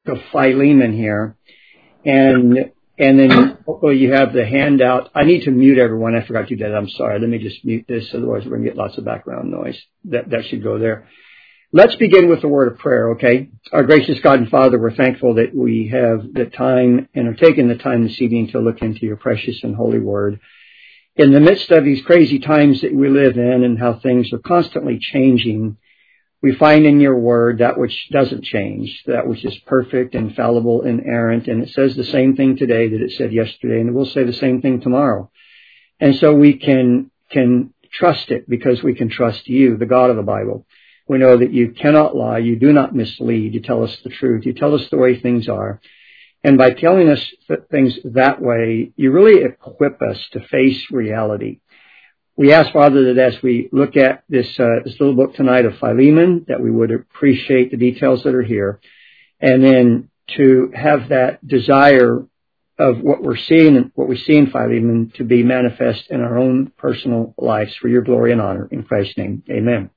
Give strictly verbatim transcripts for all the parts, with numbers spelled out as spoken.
of Philemon here. And and then oh, you have the handout. I need to mute everyone. I forgot to do that. I'm sorry. Let me just mute this. Otherwise, we're going to get lots of background noise. That that should go there. Let's begin with the word of prayer, okay? Our gracious God and Father, we're thankful that we have the time and are taking the time this evening to look into your precious and holy word. In the midst of these crazy times that we live in and how things are constantly changing, we find in your word that which doesn't change, that which is perfect, infallible, inerrant, and it says the same thing today that it said yesterday, and it will say the same thing tomorrow. And so we can can trust it because we can trust you, the God of the Bible. We know that you cannot lie, you do not mislead, you tell us the truth, you tell us the way things are. And by telling us th- things that way, you really equip us to face reality. We ask, Father, that as we look at this, uh, this little book tonight of Philemon, that we would appreciate the details that are here, and then to have that desire of what we're seeing, what we see in Philemon, to be manifest in our own personal lives for your glory and honor. In Christ's name, amen.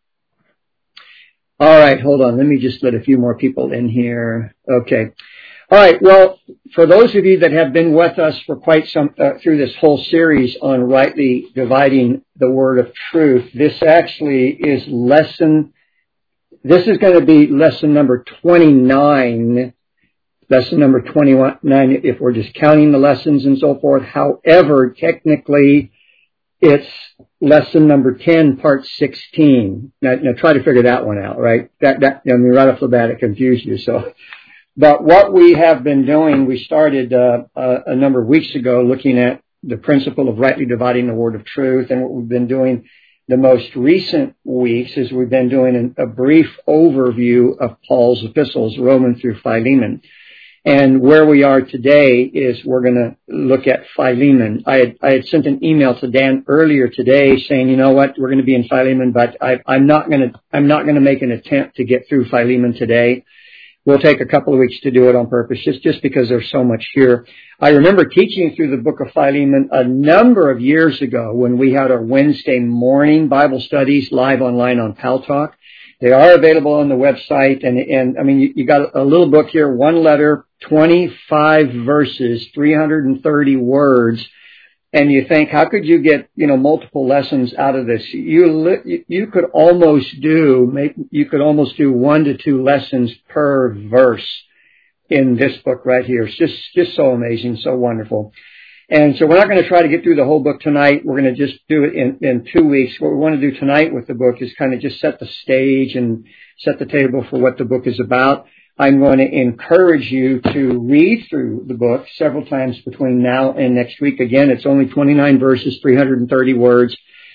All right, hold on. Let me just let a few more people in here. Okay. All right. Well, for those of you that have been with us for quite some uh, through this whole series on rightly dividing the word of truth, this actually is lesson. This is going to be lesson number twenty-nine. Lesson number twenty-nine, if we're just counting the lessons and so forth. However, technically, it's lesson number ten, part sixteen. Now, now try to figure that one out, right? That, that, I mean, right off the bat, it confused you. So, but what we have been doing, we started uh, uh, a number of weeks ago looking at the principle of rightly dividing the word of truth. And what we've been doing the most recent weeks is we've been doing a, a brief overview of Paul's epistles, Romans through Philemon. And where we are today is we're going to look at Philemon. I had, I had sent an email to Dan earlier today saying, you know what, we're going to be in Philemon, but I, I'm not going to, I'm not going to make an attempt to get through Philemon today. We'll take a couple of weeks to do it on purpose, just, just because there's so much here. I remember teaching through the book of Philemon a number of years ago when we had our Wednesday morning Bible studies live online on Pal Talk. They are available on the website, and, and I mean, you, you got a little book here, one letter, twenty-five verses, three hundred thirty words, and you think, how could you get, you know, multiple lessons out of this? You you could almost do, you could almost do one to two lessons per verse in this book right here. It's just, just so amazing, so wonderful. And so we're not going to try to get through the whole book tonight. We're going to just do it in, in two weeks. What we want to do tonight with the book is kind of just set the stage and set the table for what the book is about. I'm going to encourage you to read through the book several times between now and next week. Again, it's only twenty-nine verses, three hundred thirty words,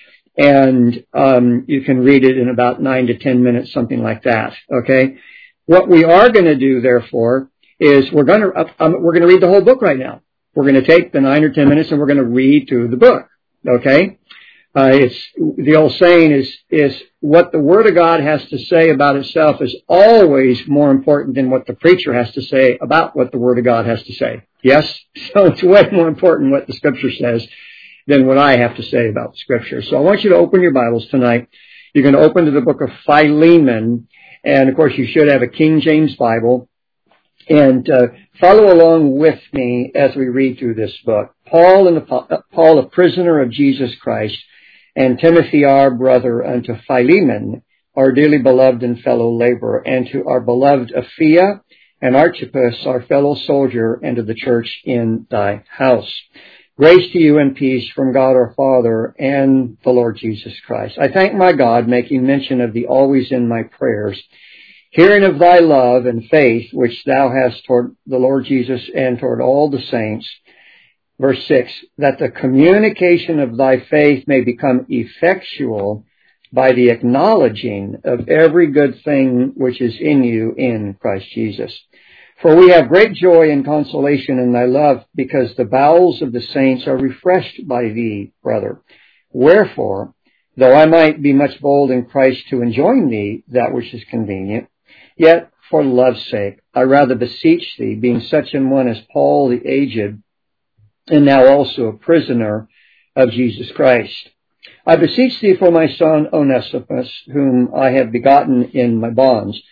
and um, you can read it in about nine to ten minutes, something like that. Okay. What we are going to do, therefore, is we're going to uh, um, we're going to read the whole book right now. We're going to take the nine or ten minutes and we're going to read through the book. Okay? Uh, it's, the old saying is, is what the Word of God has to say about itself is always more important than what the preacher has to say about what the Word of God has to say. Yes? So it's way more important what the Scripture says than what I have to say about the Scripture. So I want you to open your Bibles tonight. You're going to open to the book of Philemon. And of course you should have a King James Bible. And uh, follow along with me as we read through this book. Paul, and the, Paul, a prisoner of Jesus Christ, and Timothy, our brother, unto Philemon, our dearly beloved and fellow laborer, and to our beloved Apphia and Archippus, our fellow soldier, and to the church in thy house. Grace to you and peace from God our Father and the Lord Jesus Christ. I thank my God, making mention of thee always in my prayers, hearing of thy love and faith which thou hast toward the Lord Jesus and toward all the saints. Verse six, that the communication of thy faith may become effectual by the acknowledging of every good thing which is in you in Christ Jesus. For we have great joy and consolation in thy love, because the bowels of the saints are refreshed by thee, brother. Wherefore, though I might be much bold in Christ to enjoin thee that which is convenient, yet, for love's sake, I rather beseech thee, being such an one as Paul the aged, and now also a prisoner of Jesus Christ. I beseech thee for my son Onesimus, whom I have begotten in my bonds,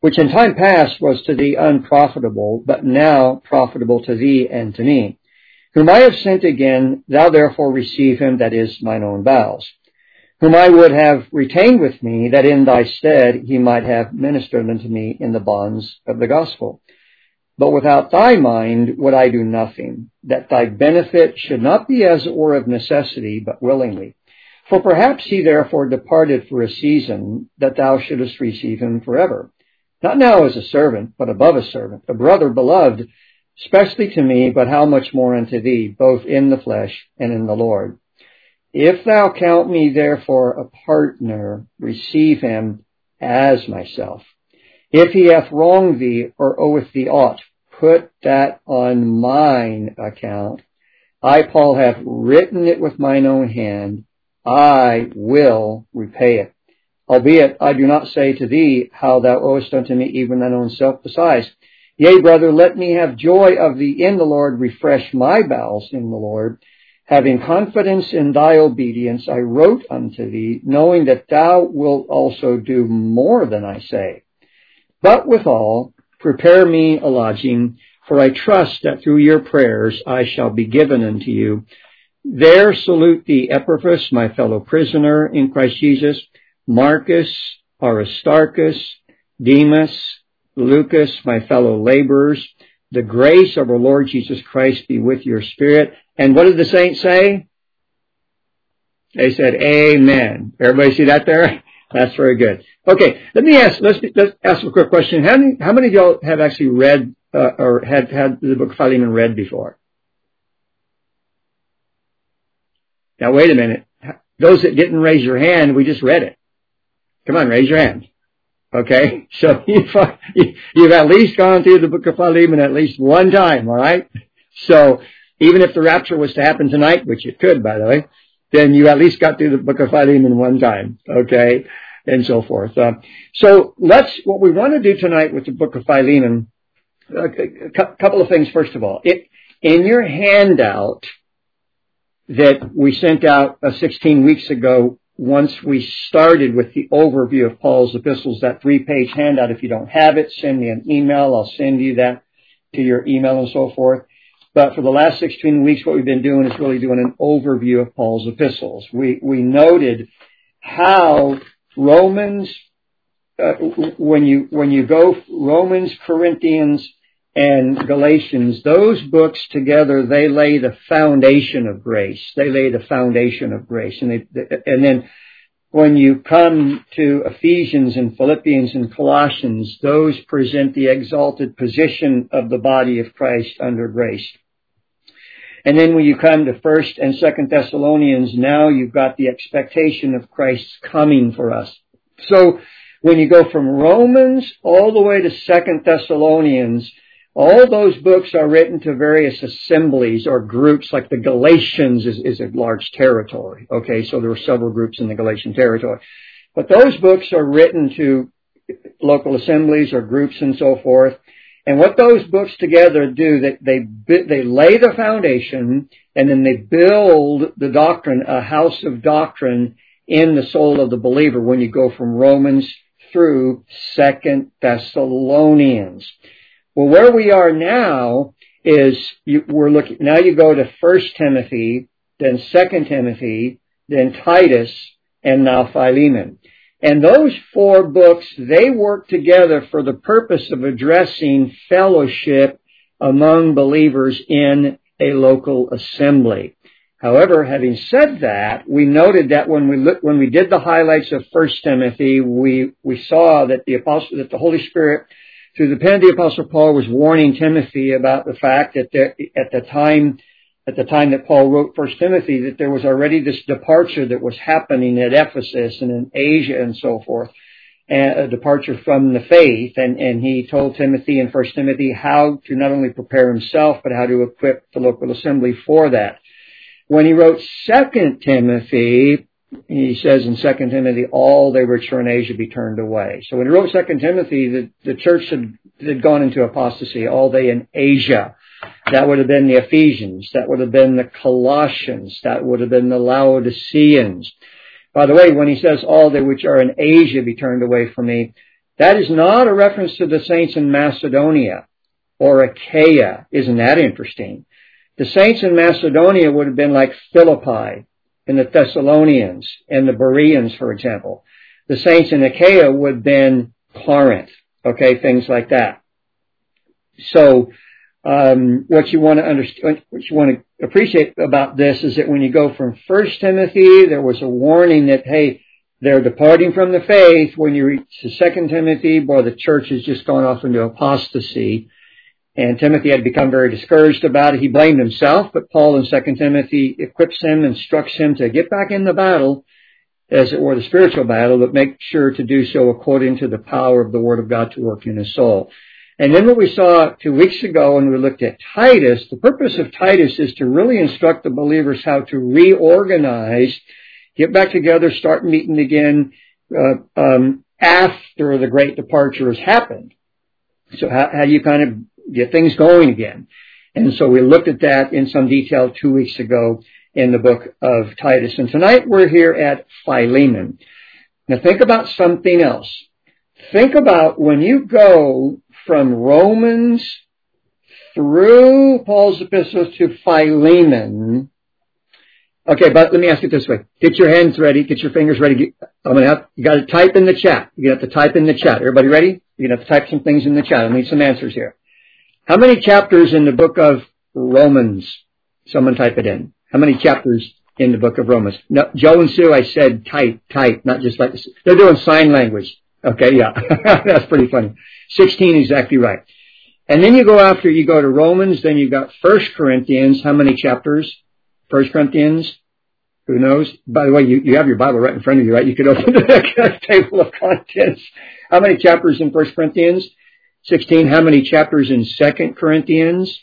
which in time past was to thee unprofitable, but now profitable to thee and to me, whom I have sent again, thou therefore receive him that is mine own bowels, whom I would have retained with me, that in thy stead he might have ministered unto me in the bonds of the gospel. But without thy mind would I do nothing, that thy benefit should not be as it were of necessity, but willingly. For perhaps he therefore departed for a season, that thou shouldest receive him forever. Not now as a servant, but above a servant, a brother beloved, especially to me, but how much more unto thee, both in the flesh and in the Lord. If thou count me therefore a partner, receive him as myself. If he hath wronged thee or oweth thee aught, put that on mine account. I, Paul, have written it with mine own hand. I will repay it. Albeit I do not say to thee how thou owest unto me even thine own self besides. Yea, brother, let me have joy of thee in the Lord, refresh my bowels in the Lord. Having confidence in thy obedience, I wrote unto thee, knowing that thou wilt also do more than I say. But withal, prepare me a lodging, for I trust that through your prayers I shall be given unto you. There salute thee Epaphras, my fellow prisoner in Christ Jesus, Marcus, Aristarchus, Demas, Lucas, my fellow laborers. The grace of our Lord Jesus Christ be with your spirit. And what did the saints say? They said, Amen. Everybody see that there? That's very good. Okay, let me ask, let's, let's ask a quick question. How many, how many of y'all have actually read, uh, or had, had the book of Philemon read before? Now wait a minute. Those that didn't raise your hand, we just read it. Come on, raise your hand. Okay, so you've, you've at least gone through the book of Philemon at least one time, all right? So even if the rapture was to happen tonight, which it could, by the way, then you at least got through the book of Philemon one time, okay, and so forth. Uh, so let's, what we want to do tonight with the book of Philemon, uh, a couple of things. First of all, it, in your handout that we sent out uh, sixteen weeks ago, once we started with the overview of Paul's epistles, that three-page handout, if you don't have it, send me an email. I'll send you that to your email and so forth. But for the last sixteen weeks, what we've been doing is really doing an overview of Paul's epistles. We, we noted how Romans, uh, when you, when you go Romans, Corinthians, and Galatians, those books together, they lay the foundation of grace. They lay the foundation of grace. And, they, and then when you come to Ephesians and Philippians and Colossians, those present the exalted position of the body of Christ under grace. And then when you come to First and Second Thessalonians, now you've got the expectation of Christ's coming for us. So when you go from Romans all the way to Second Thessalonians, all those books are written to various assemblies or groups, like the Galatians is, is a large territory. Okay, so there were several groups in the Galatian territory. But those books are written to local assemblies or groups and so forth. And what those books together do, they, they, they lay the foundation, and then they build the doctrine, a house of doctrine in the soul of the believer when you go from Romans through Second Thessalonians. Well, where we are now is you, we're looking, now you go to First Timothy, then Second Timothy, then Titus, and now Philemon. And those four books, they work together for the purpose of addressing fellowship among believers in a local assembly. However, having said that, we noted that when we look, when we did the highlights of First Timothy, we, we saw that the apostle, that the Holy Spirit, through the pen of the Apostle Paul, was warning Timothy about the fact that there, at the time, at the time that Paul wrote First Timothy, that there was already this departure that was happening at Ephesus and in Asia and so forth, and a departure from the faith. And, and he told Timothy in First Timothy how to not only prepare himself, but how to equip the local assembly for that. When he wrote Second Timothy, he says in Second Timothy, all they which are in Asia be turned away. So when he wrote Second Timothy, the, the church had, had gone into apostasy, all they in Asia. That would have been the Ephesians. That would have been the Colossians. That would have been the Laodiceans. By the way, when he says all they which are in Asia be turned away from me, That is not a reference to the saints in Macedonia or Achaia. Isn't that interesting? The saints in Macedonia would have been like Philippi and the Thessalonians and the Bereans, for example. The saints in Achaia would have been Corinth. Okay, things like that. So, um, what you want to understand, what you want to appreciate about this is that when you go from First Timothy, there was a warning that, hey, they're departing from the faith. When you reach the Second Timothy, boy, the church has just gone off into apostasy. And Timothy had become very discouraged about it. He blamed himself, but Paul in Second Timothy equips him, instructs him to get back in the battle, as it were the spiritual battle, but make sure to do so according to the power of the Word of God to work in his soul. And then what we saw two weeks ago when we looked at Titus, the purpose of Titus is to really instruct the believers how to reorganize, get back together, start meeting again uh, um, after the great departure has happened. So how, how do you kind of get things going again? And so we looked at that in some detail two weeks ago in the book of Titus. And tonight we're here at Philemon. Now think about something else. Think about when you go from Romans through Paul's epistles to Philemon. Okay, but let me ask it this way. Get your hands ready. Get your fingers ready. Get, I'm gonna have, you got to type in the chat. You have to type in the chat. Everybody ready? You're going to have to type some things in the chat. I need some answers here. How many chapters in the book of Romans? Someone type it in. How many chapters in the book of Romans? No, Joe and Sue, I said type, type, not just like this. They're doing sign language. Okay, yeah. That's pretty funny. sixteen, exactly right. And then you go after, you go to Romans, then you've got First Corinthians. How many chapters? First Corinthians? Who knows? By the way, you, you have your Bible right in front of you, right? You could open the table of contents. How many chapters in First Corinthians? sixteen. How many chapters in Second Corinthians?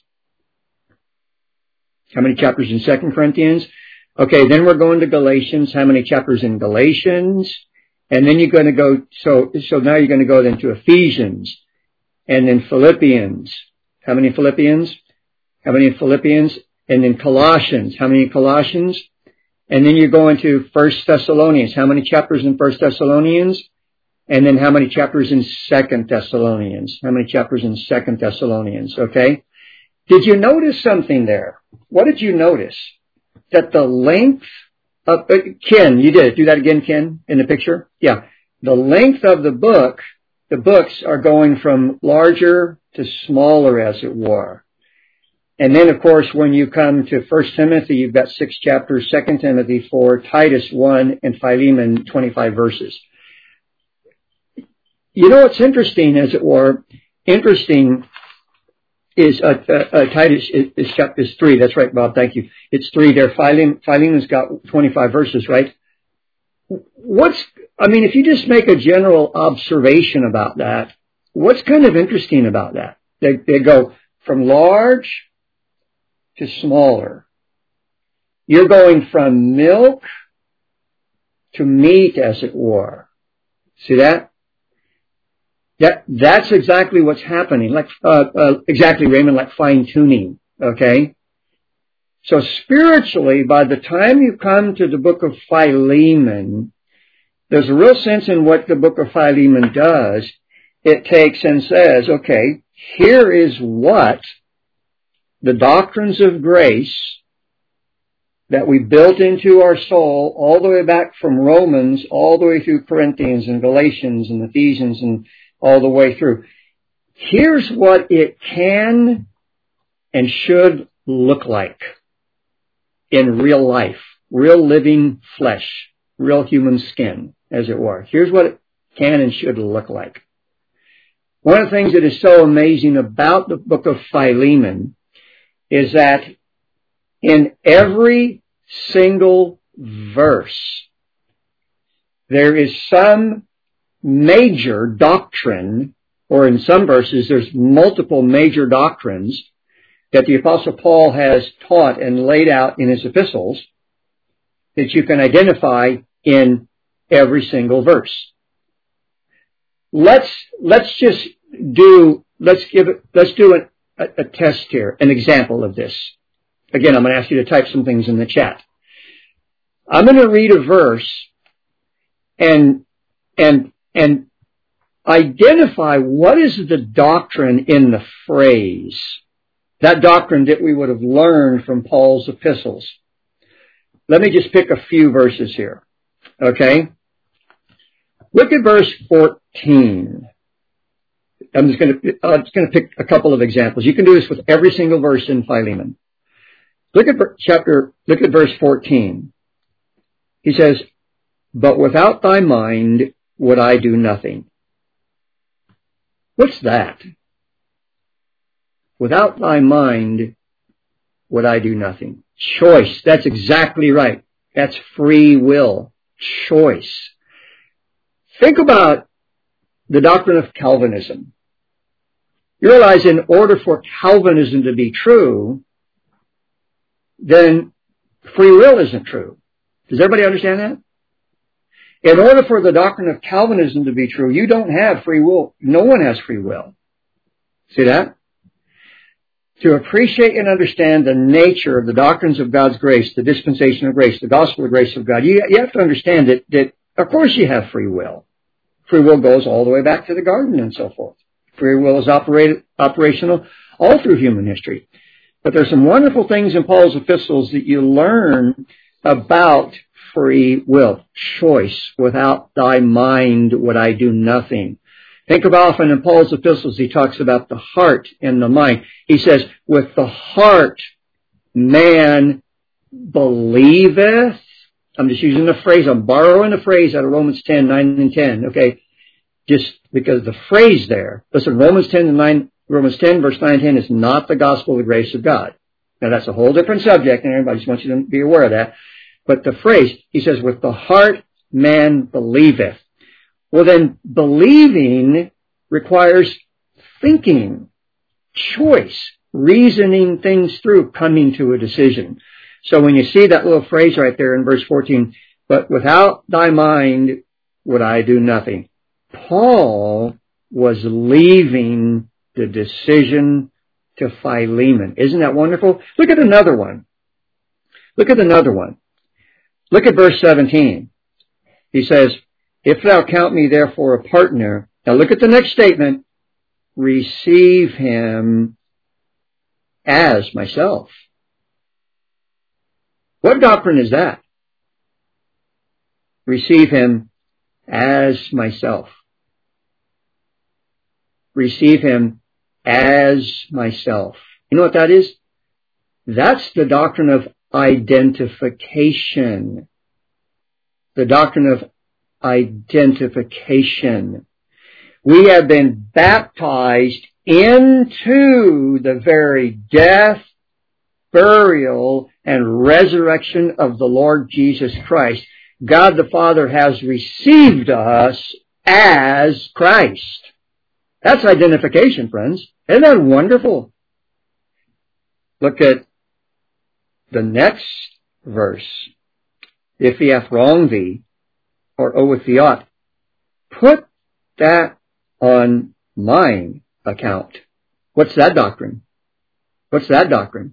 How many chapters in Second Corinthians? Okay, then we're going to Galatians. How many chapters in Galatians? And then you're going to go, so, so now you're going to go then to Ephesians. And then Philippians. How many Philippians? How many in Philippians? And then Colossians. How many in Colossians? And then you're going to First Thessalonians. How many chapters in First Thessalonians? And then how many chapters in Second Thessalonians? How many chapters in Second Thessalonians? Okay. Did you notice something there? What did you notice? That the length of, uh, Ken, you did it. Do that again, Ken, in the picture. Yeah. The length of the book, the books are going from larger to smaller, as it were. And then, of course, when you come to First Timothy, you've got six chapters, Second Timothy four, Titus one, and Philemon twenty-five verses. You know what's interesting, as it were, interesting is uh, uh, uh, Titus is, is, is three. That's right, Bob. Thank you. It's three there. Philemon, Philemon's got twenty-five verses, right? What's, I mean, if you just make a general observation about that, what's kind of interesting about that? They, they go from large to smaller. You're going from milk to meat, as it were. See that? That, that's exactly what's happening. Like, uh, uh, exactly, Raymond, like fine tuning. Okay? So spiritually, by the time you come to the book of Philemon, there's a real sense in what the book of Philemon does. It takes and says, okay, here is what the doctrines of grace that we built into our soul all the way back from Romans, all the way through Corinthians and Galatians and Ephesians and all the way through. Here's what it can and should look like in real life, real living flesh, real human skin, as it were. Here's what it can and should look like. One of the things that is so amazing about the book of Philemon is that in every single verse, there is some major doctrine, or in some verses, there's multiple major doctrines that the Apostle Paul has taught and laid out in his epistles that you can identify in every single verse. Let's, let's just do, let's give it, let's do an, a, a test here, an example of this. Again, I'm going to ask you to type some things in the chat. I'm going to read a verse and, and, and identify what is the doctrine in the phrase, that doctrine that we would have learned from Paul's epistles. Let me just pick a few verses here. Okay? Look at verse fourteen. I'm just going to, I'm just going to pick a couple of examples. You can do this with every single verse in Philemon. Look at chapter, look at verse fourteen. He says, "But without thy mind would I do nothing." What's that? Without thy mind would I do nothing. Choice. That's exactly right. That's free will. Choice. Think about the doctrine of Calvinism. You realize in order for Calvinism to be true, then free will isn't true. Does everybody understand that? In order for the doctrine of Calvinism to be true, you don't have free will. No one has free will. See that? To appreciate and understand the nature of the doctrines of God's grace, the dispensation of grace, the gospel of grace of God, you, you have to understand that, that, of course, you have free will. Free will goes all the way back to the garden and so forth. Free will is operated, operational all through human history. But there's some wonderful things in Paul's epistles that you learn about free will. Choice. Without thy mind would I do nothing. Think of often in Paul's epistles, he talks about the heart and the mind. He says, with the heart man believeth. I'm just using the phrase, I'm borrowing the phrase out of Romans ten, nine and ten, okay? Just because the phrase there, listen, Romans ten, nine, Romans ten, verse nine and ten is not the gospel of the grace of God. Now that's a whole different subject, and everybody just wants you to be aware of that. But the phrase, he says, with the heart man believeth. Well then, believing requires thinking, choice, reasoning things through, coming to a decision. So when you see that little phrase right there in verse fourteen, but without thy mind would I do nothing. Paul was leaving the decision to Philemon. Isn't that wonderful? Look at another one. Look at another one. Look at verse seventeen. He says, if thou count me therefore a partner. Now look at the next statement. Receive him as myself. What doctrine is that? Receive him as myself. Receive him as myself. You know what that is? That's the doctrine of identification. The doctrine of identification. We have been baptized into the very death, burial, and resurrection of the Lord Jesus Christ. God the Father has received us as Christ. That's identification, friends. Isn't that wonderful? Look at the next verse. If he hath wronged thee, or oweth thee aught, put that on mine account. What's that doctrine? What's that doctrine?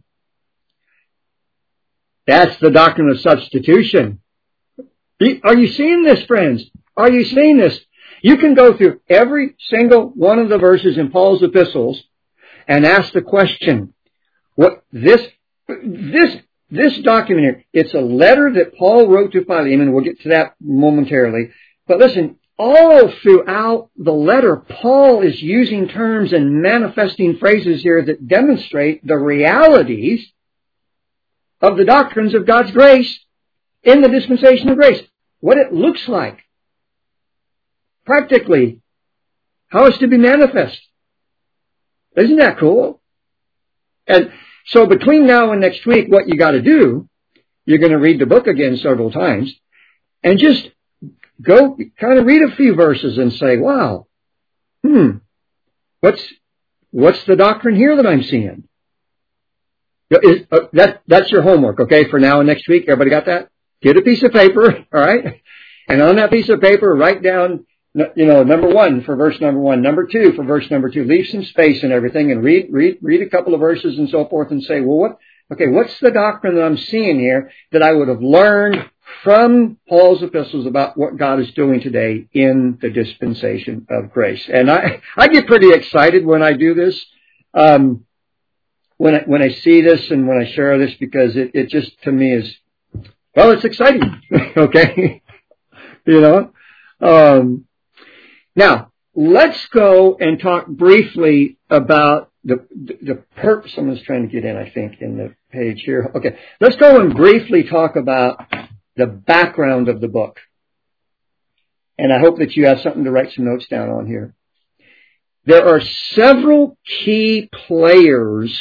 That's the doctrine of substitution. Are you seeing this, friends? Are you seeing this? You can go through every single one of the verses in Paul's epistles and ask the question, what this, this, this document here, it's a letter that Paul wrote to Philemon. We'll get to that momentarily. But listen, all throughout the letter, Paul is using terms and manifesting phrases here that demonstrate the realities of the doctrines of God's grace in the dispensation of grace. What it looks like. Practically. How it's to be manifest. Isn't that cool? And so between now and next week, what you got to do, you're going to read the book again several times and just go kind of read a few verses and say, wow, hmm, what's, what's the doctrine here that I'm seeing? Is, uh, that, that's your homework, okay, for now and next week. Everybody got that? Get a piece of paper, all right? And on that piece of paper, write down, you know, number one for verse number one, number two for verse number two. Leave some space and everything and read, read, read a couple of verses and so forth and say, well, what, okay, what's the doctrine that I'm seeing here that I would have learned from Paul's epistles about what God is doing today in the dispensation of grace. And I, I get pretty excited when I do this, um, when I, when I see this and when I share this, because it, it just, to me, is, well, it's exciting. Okay? You know? Um, now, let's go and talk briefly about the, the, the purpose. Someone's trying to get in, I think, in the page here. Okay. Let's go and briefly talk about the background of the book. And I hope that you have something to write some notes down on here. There are several key players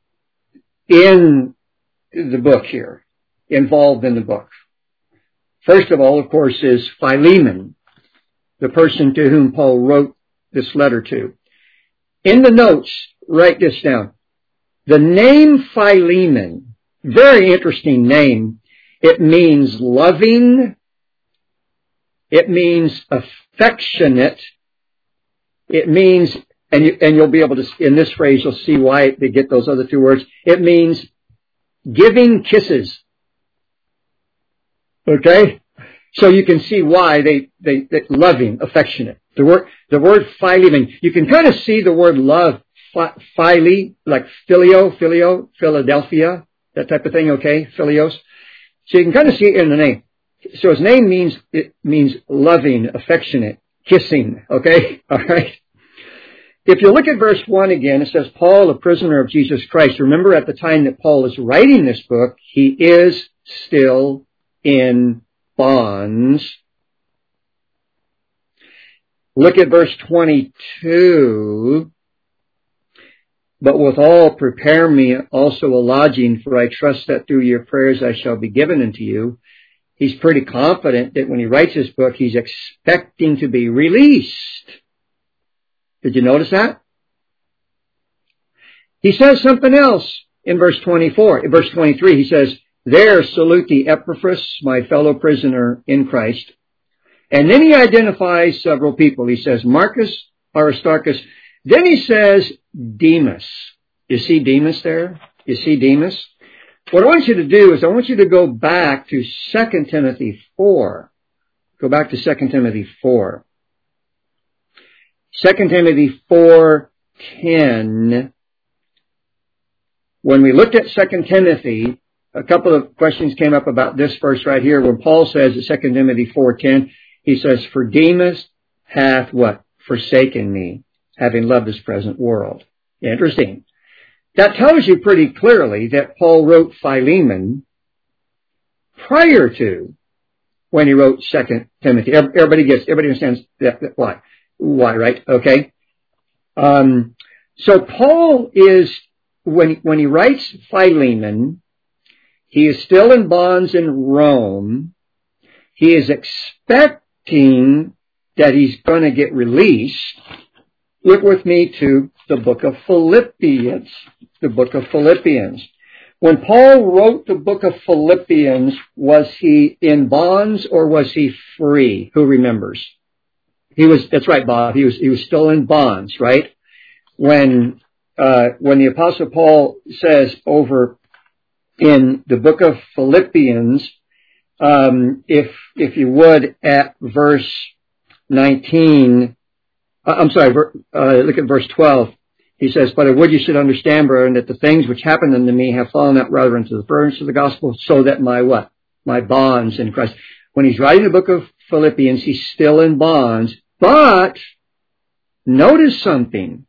in the book here, involved in the book. First of all, of course, is Philemon, the person to whom Paul wrote this letter to. In the notes, write this down. The name Philemon, very interesting name. It means loving. It means affectionate. It means, and, you, and you'll be able to, in this phrase, you'll see why they get those other two words. It means giving kisses. Okay? So you can see why they, they, they loving, affectionate. The word, the word Philemon, you can kind of see the word love, phile, like filio, filio, Philadelphia, that type of thing, okay? Philios. So you can kind of see it in the name. So his name means, it means loving, affectionate, kissing, okay? All right. If you look at verse one again, it says, Paul, a prisoner of Jesus Christ. Remember, at the time that Paul is writing this book, he is still in bonds. Look at verse twenty-two. But withal prepare me also a lodging, for I trust that through your prayers I shall be given unto you. He's pretty confident that when he writes this book, he's expecting to be released. Did you notice that? He says something else in verse twenty-four. In verse twenty-three, he says, there salute thee Epaphras, my fellow prisoner in Christ. And then he identifies several people. He says Marcus, Aristarchus. Then he says Demas. You see Demas there? You see Demas? What I want you to do is I want you to go back to Second Timothy four. Go back to Second Timothy four. Second Timothy four ten. When we looked at Second Timothy, a couple of questions came up about this verse right here. When Paul says in Second Timothy four ten, he says, for Demas hath what? Forsaken me, having loved this present world. Interesting. That tells you pretty clearly that Paul wrote Philemon prior to when he wrote Second Timothy. Everybody gets, everybody understands that, that why. Why, right? Okay. Um, so Paul is, when, when he writes Philemon, he is still in bonds in Rome. He is expecting that he's going to get released. Look with me to the book of Philippians. The book of Philippians. When Paul wrote the book of Philippians, was he in bonds or was he free? Who remembers? He was, that's right, Bob. He was, he was still in bonds, right? When, uh, when the Apostle Paul says over in the book of Philippians, um, if, if you would, at verse nineteen, uh, I'm sorry, uh, look at verse twelve. He says, but I would you should understand, brethren, that the things which happened unto me have fallen out rather into the furnace of the gospel, so that my what? My bonds in Christ. When he's writing the book of Philippians, he's still in bonds, but notice something.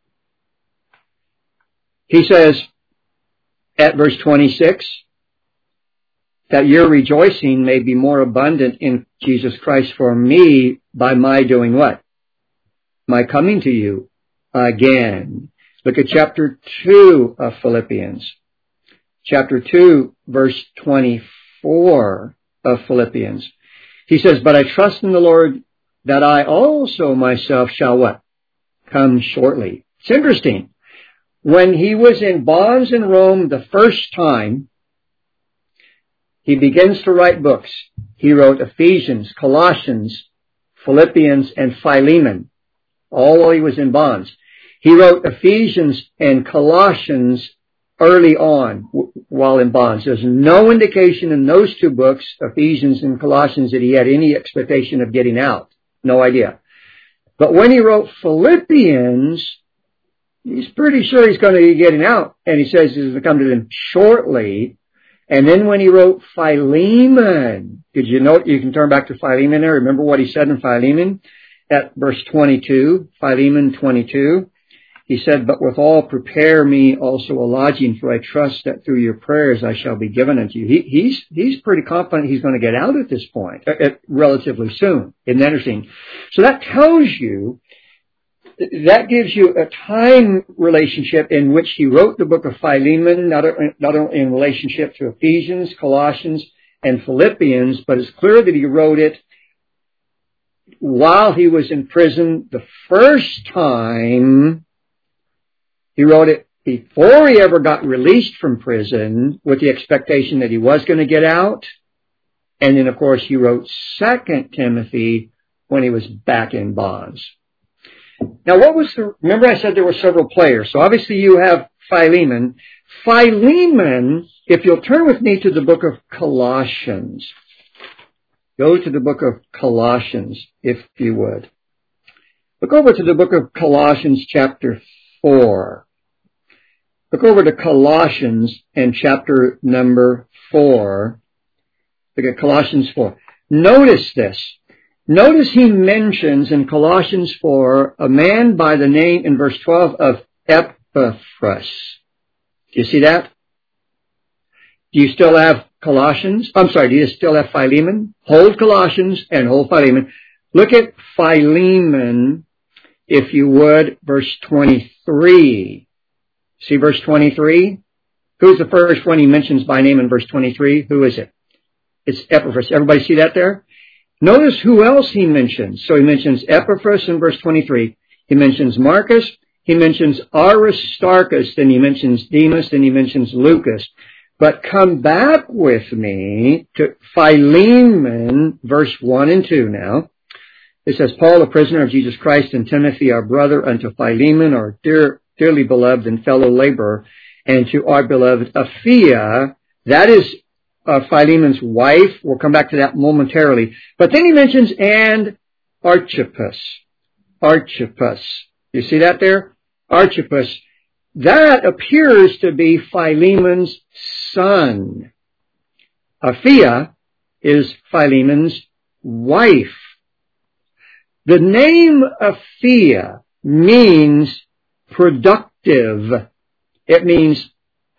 He says at verse twenty-six, that your rejoicing may be more abundant in Jesus Christ for me by my doing what? My coming to you again. Look at chapter two of Philippians. Chapter two, verse twenty-four of Philippians. He says, but I trust in the Lord that I also myself shall what? Come shortly. It's interesting. When he was in bonds in Rome the first time, he begins to write books. He wrote Ephesians, Colossians, Philippians, and Philemon, all while he was in bonds. He wrote Ephesians and Colossians early on, while in bonds. There's no indication in those two books, Ephesians and Colossians, that he had any expectation of getting out. No idea. But when he wrote Philippians, he's pretty sure he's going to be getting out. And he says he's going to come to them shortly. And then when he wrote Philemon, did you note, you can turn back to Philemon there. Remember what he said in Philemon at verse twenty-two, Philemon twenty-two. He said, but withal prepare me also a lodging, for I trust that through your prayers I shall be given unto you. He, he's, he's pretty confident he's going to get out at this point, at, at relatively soon. Isn't that interesting? So that tells you, that gives you a time relationship in which he wrote the book of Philemon, not, not only in relationship to Ephesians, Colossians, and Philippians, but it's clear that he wrote it while he was in prison the first time. He wrote it before he ever got released from prison with the expectation that he was going to get out. And then, of course, he wrote Second Timothy when he was back in bonds. Now, what was the, remember I said there were several players. So obviously you have Philemon. Philemon, if you'll turn with me to the book of Colossians. Go to the book of Colossians, if you would. Look over to the book of Colossians chapter four. Look over to Colossians and chapter number four. Look at Colossians four. Notice this. Notice he mentions in Colossians four a man by the name in verse twelve of Epaphras. Do you see that? Do you still have Colossians? I'm sorry, do you still have Philemon? Hold Colossians and hold Philemon. Look at Philemon, if you would, verse twenty-three. See verse twenty-three? Who's the first one he mentions by name in verse twenty-three? Who is it? It's Epaphras. Everybody see that there? Notice who else he mentions. So he mentions Epaphras in verse twenty-three. He mentions Marcus. He mentions Aristarchus. Then he mentions Demas. Then he mentions Lucas. But come back with me to Philemon, verse one and two now. It says, Paul, a prisoner of Jesus Christ, and Timothy, our brother, unto Philemon, our dear, dearly beloved and fellow laborer, and to our beloved Apphia, that is uh, Philemon's wife. We'll come back to that momentarily. But then he mentions, and Archippus. Archippus. You see that there? Archippus. That appears to be Philemon's son. Apphia is Philemon's wife. The name Apphia means productive. It means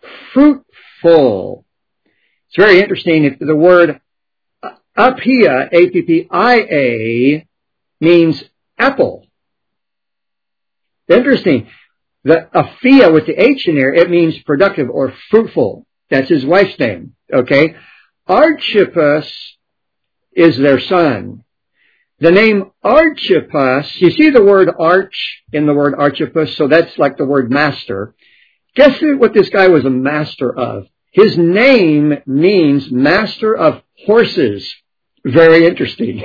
fruitful. It's very interesting. If the word Apphia, A P P I A, means apple. Interesting. The Apphia with the H in there, it means productive or fruitful. That's his wife's name. Okay? Archippus is their son. The name Archippus, you see the word arch in the word Archippus, so that's like the word master. Guess what this guy was a master of? His name means master of horses. Very interesting.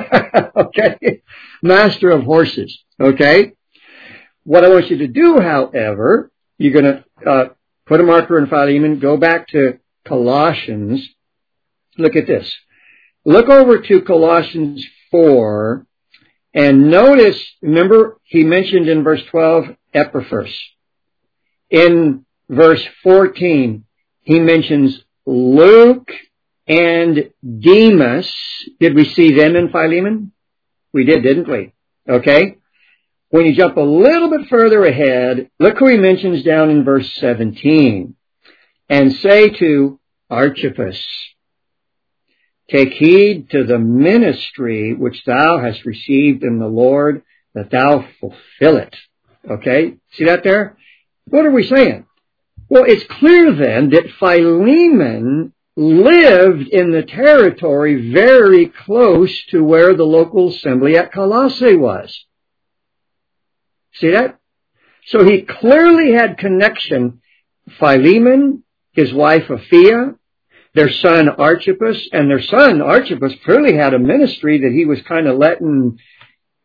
Okay? Master of horses. Okay? What I want you to do, however, you're going to uh, put a marker in Philemon, go back to Colossians. Look at this. Look over to Colossians four, and notice, remember, he mentioned in verse twelve, Epaphras. In verse fourteen, he mentions Luke and Demas. Did we see them in Philemon? We did, didn't we? Okay. When you jump a little bit further ahead, look who he mentions down in verse seventeen. And say to Archippus, take heed to the ministry which thou hast received in the Lord, that thou fulfill it. Okay? See that there? What are we saying? Well, it's clear then that Philemon lived in the territory very close to where the local assembly at Colossae was. See that? So he clearly had connection. Philemon, his wife Apphia, their son Archippus, and their son Archippus clearly had a ministry that he was kind of letting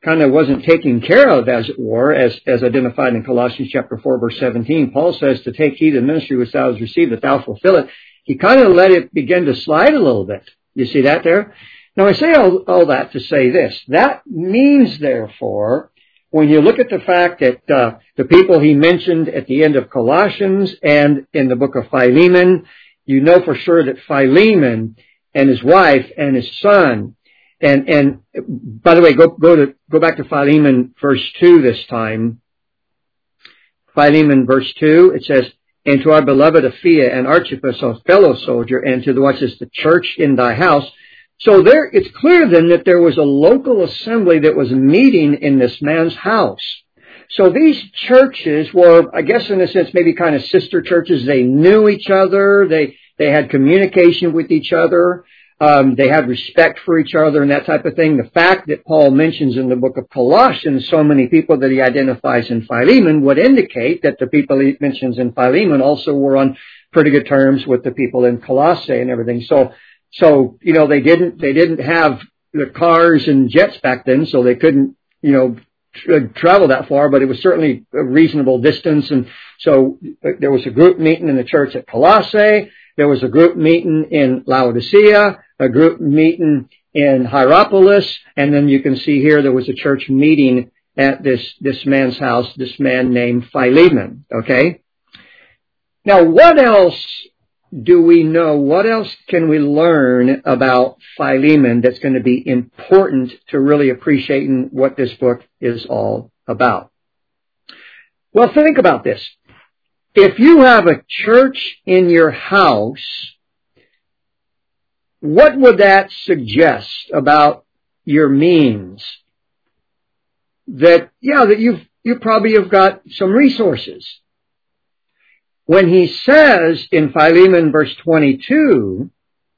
kind of wasn't taken care of, as it were, as, as identified in Colossians chapter four, verse seventeen. Paul says to take heed of the ministry which thou hast received, that thou fulfill it. He kind of let it begin to slide a little bit. You see that there? Now I say all, all that to say this. That means, therefore, when you look at the fact that uh, the people he mentioned at the end of Colossians and in the book of Philemon, you know for sure that Philemon and his wife and his son, and and by the way, go go to go back to Philemon verse two this time. Philemon verse two, it says, "And to our beloved Apphia and Archippus, a fellow soldier, and to the what is the church in thy house." So there, it's clear then that there was a local assembly that was meeting in this man's house. So these churches were, I guess in a sense, maybe kind of sister churches. They knew each other. They, they had communication with each other. Um, they had respect for each other and that type of thing. The fact that Paul mentions in the book of Colossians so many people that he identifies in Philemon would indicate that the people he mentions in Philemon also were on pretty good terms with the people in Colossae and everything. So, So, you know, they didn't, they didn't have the cars and jets back then, so they couldn't, you know, tra- travel that far, but it was certainly a reasonable distance. And so uh, there was a group meeting in the church at Colossae. There was a group meeting in Laodicea, a group meeting in Hierapolis. And then you can see here there was a church meeting at this, this man's house, this man named Philemon. Okay. Now, what else do we know? What else can we learn about Philemon that's going to be important to really appreciating what this book is all about? Well, think about this. If you have a church in your house, what would that suggest about your means? That, yeah, that you've, you probably have got some resources. When he says in Philemon verse twenty-two,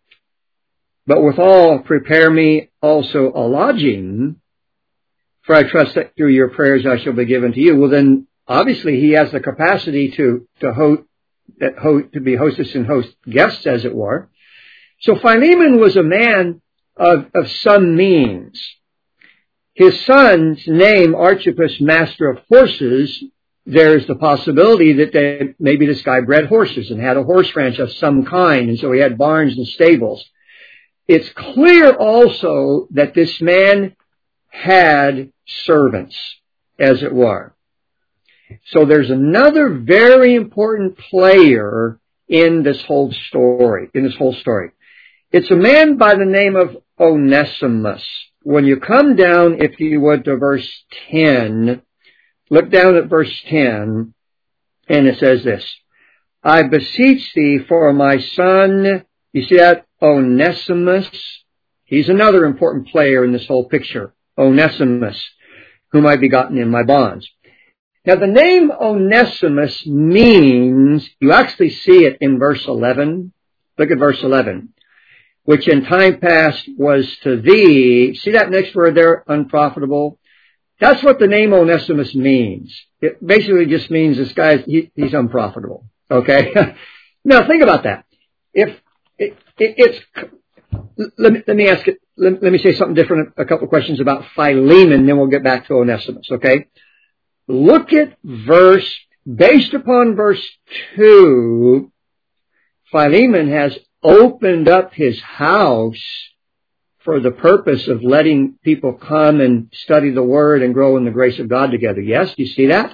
"But withal prepare me also a lodging, for I trust that through your prayers I shall be given to you." Well, then obviously he has the capacity to to host that ho- to be hostess and host guests, as it were. So Philemon was a man of of some means. His son's name, Archippus, master of horses. There's the possibility that they, maybe this guy bred horses and had a horse ranch of some kind, and so he had barns and stables. It's clear also that this man had servants, as it were. So there's another very important player in this whole story, in this whole story. It's a man by the name of Onesimus. When you come down, if you would, to verse ten, look down at verse ten, and it says this: "I beseech thee for my son," you see that? Onesimus. He's another important player in this whole picture. Onesimus, whom I begotten in my bonds. Now the name Onesimus means, you actually see it in verse eleven. Look at verse eleven. "Which in time past was to thee," see that next word there, unprofitable? That's what the name Onesimus means. It basically just means this guy, he, he's unprofitable. Okay? Now think about that. If it, it, it's, let me, let me ask it, let, let me say something different, a couple of questions about Philemon, then we'll get back to Onesimus, okay? Look at verse, based upon verse two, Philemon has opened up his house for the purpose of letting people come and study the Word and grow in the grace of God together. Yes, you see that?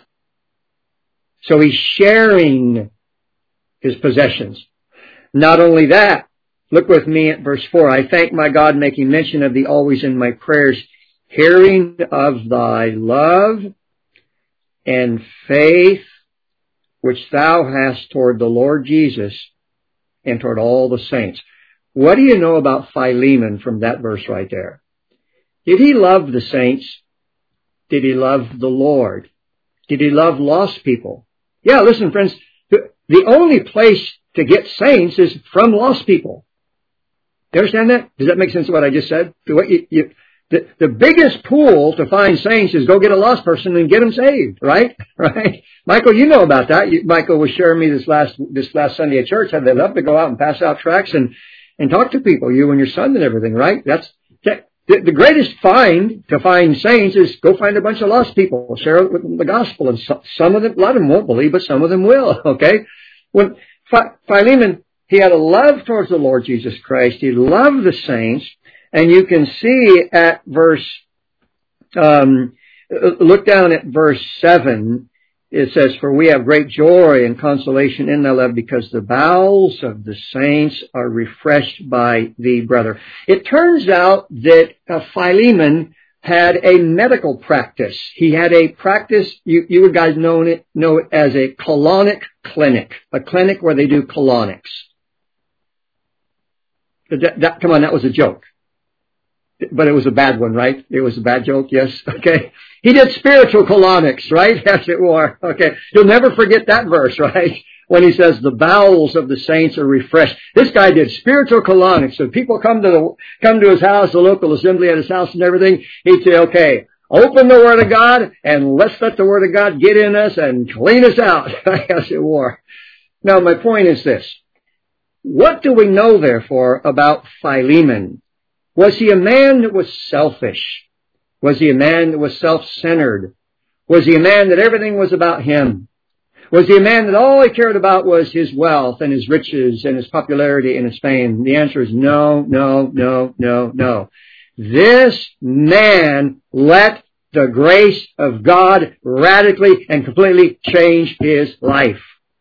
So he's sharing his possessions. Not only that, look with me at verse four. "I thank my God, making mention of thee always in my prayers, hearing of thy love and faith, which thou hast toward the Lord Jesus and toward all the saints." What do you know about Philemon from that verse right there? Did he love the saints? Did he love the Lord? Did he love lost people? Yeah, listen, friends, the, the only place to get saints is from lost people. You understand that? Does that make sense of what I just said? The, what you, you, the, the biggest pool to find saints is go get a lost person and get them saved, right? Right? Michael, you know about that. You, Michael was sharing me this last this last Sunday at church how they love to go out and pass out tracts and and talk to people, you and your son and everything, right? That's that, The, the greatest find to find saints is go find a bunch of lost people, share with them the gospel, and so, some of them, a lot of them won't believe, but some of them will. Okay, when Philemon, he had a love towards the Lord Jesus Christ. He loved the saints, and you can see at verse. Um, look down at verse seven. It says, "For we have great joy and consolation in thy love, because the bowels of the saints are refreshed by thee, brother." It turns out that uh, Philemon had a medical practice. He had a practice, you, you guys know it, know it as a colonic clinic, a clinic where they do colonics. That, that, come on, that was a joke. But it was a bad one, right? It was a bad joke, yes? Okay. He did spiritual colonics, right? As it were. Okay. You'll never forget that verse, right? When he says the bowels of the saints are refreshed. This guy did spiritual colonics. So people come to the, come to his house, the local assembly at his house and everything. He'd say, okay, open the Word of God and let's let the Word of God get in us and clean us out, as it were. Now, my point is this. What do we know, therefore, about Philemon? Was he a man that was selfish? Was he a man that was self-centered? Was he a man that everything was about him? Was he a man that all he cared about was his wealth and his riches and his popularity and his fame? The answer is no, no, no, no, no. This man let the grace of God radically and completely change his life.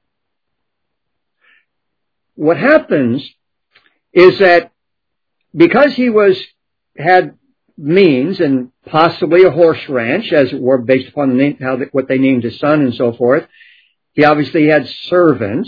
What happens is that because he was, had means and possibly a horse ranch, as it were, based upon the name, how the, what they named his son and so forth, he obviously had servants.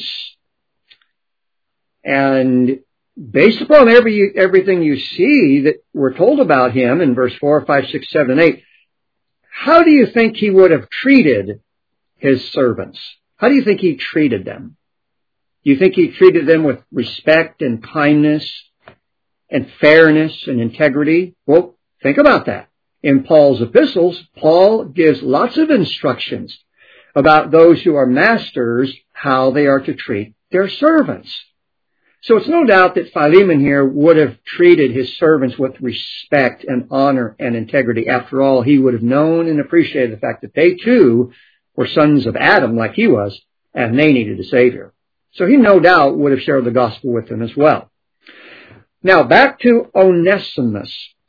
And based upon every everything you see that we're told about him in verse four, five, six, seven, eight, how do you think he would have treated his servants? How do you think he treated them? Do you think he treated them with respect and kindness and fairness and integrity? Well, think about that. In Paul's epistles, Paul gives lots of instructions about those who are masters, how they are to treat their servants. So it's no doubt that Philemon here would have treated his servants with respect and honor and integrity. After all, he would have known and appreciated the fact that they too were sons of Adam like he was, and they needed a Savior. So he no doubt would have shared the gospel with them as well. Now, back to Onesimus.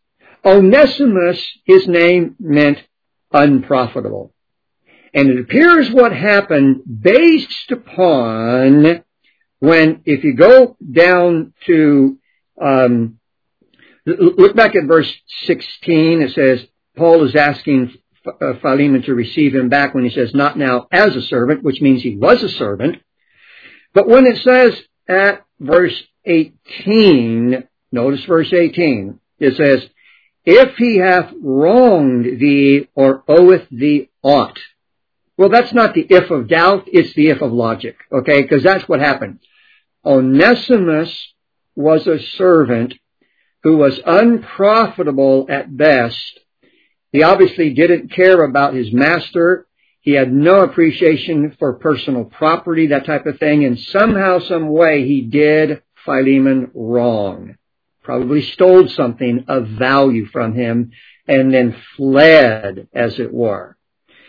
Onesimus, his name meant unprofitable. And it appears what happened based upon when, if you go down to, um, look back at verse sixteen, it says, Paul is asking Philemon to receive him back when he says, not now as a servant, which means he was a servant. But when it says at verse eighteen, notice verse eighteen, it says, if he hath wronged thee or oweth thee aught. Well, that's not the if of doubt, it's the if of logic, okay? Because that's what happened. Onesimus was a servant who was unprofitable at best. He obviously didn't care about his master. He had no appreciation for personal property, that type of thing, and somehow, some way, he did Philemon wrong. Probably stole something of value from him and then fled, as it were.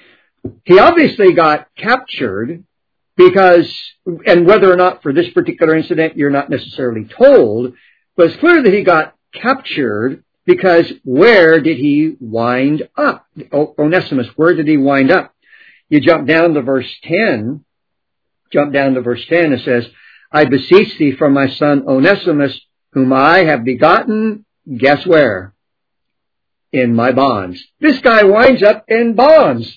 He obviously got captured because, and whether or not for this particular incident you're not necessarily told, but it's clear that he got captured because where did he wind up? Onesimus, where did he wind up? You jump down to verse ten, jump down to verse ten, it says, I beseech thee for my son Onesimus, whom I have begotten, guess where? In my bonds. This guy winds up in bonds.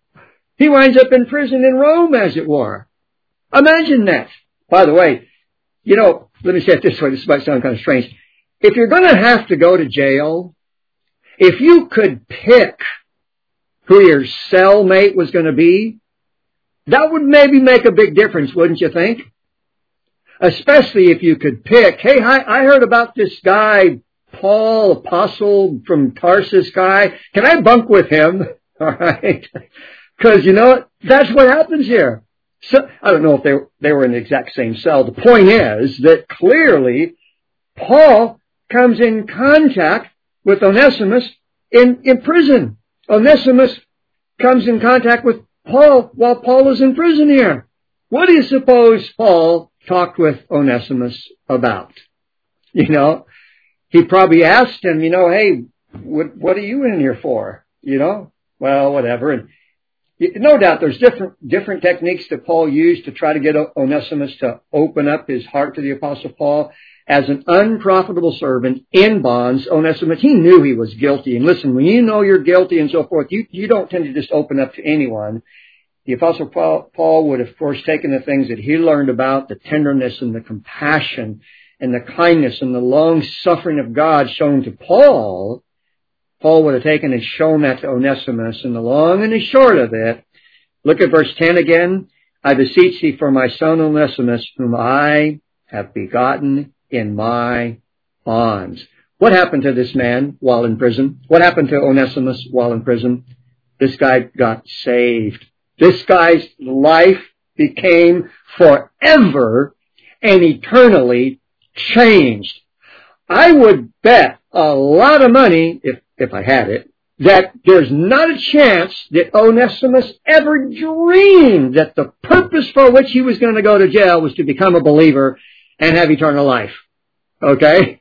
He winds up in prison in Rome, as it were. Imagine that. By the way, you know, let me say it this way, this might sound kind of strange. If you're going to have to go to jail, if you could pick who your cellmate was going to be, that would maybe make a big difference, wouldn't you think? Especially if you could pick, hey, I, I heard about this guy, Paul, apostle from Tarsus guy. Can I bunk with him? All right. Because, you know, that's what happens here. So, I don't know if they, they were in the exact same cell. The point is that clearly Paul comes in contact with Onesimus in, in prison. Onesimus comes in contact with Paul while Paul is in prison here. What do you suppose Paul talked with Onesimus about? You know, he probably asked him, you know, hey, what, what are you in here for? You know, well, whatever. And no doubt there's different different techniques that Paul used to try to get Onesimus to open up his heart to the Apostle Paul. As an unprofitable servant in bonds, Onesimus, he knew he was guilty. And listen, when you know you're guilty and so forth, you, you don't tend to just open up to anyone. The Apostle Paul, Paul would, of course, taken the things that he learned about, the tenderness and the compassion and the kindness and the long-suffering of God shown to Paul. Paul would have taken and shown that to Onesimus. And the long and the short of it, look at verse ten again. I beseech thee for my son Onesimus, whom I have begotten in my bonds. What happened to this man while in prison? What happened to Onesimus while in prison? This guy got saved. This guy's life became forever and eternally changed. I would bet a lot of money, if, if I had it, that there's not a chance that Onesimus ever dreamed that the purpose for which he was going to go to jail was to become a believer and have eternal life. Okay?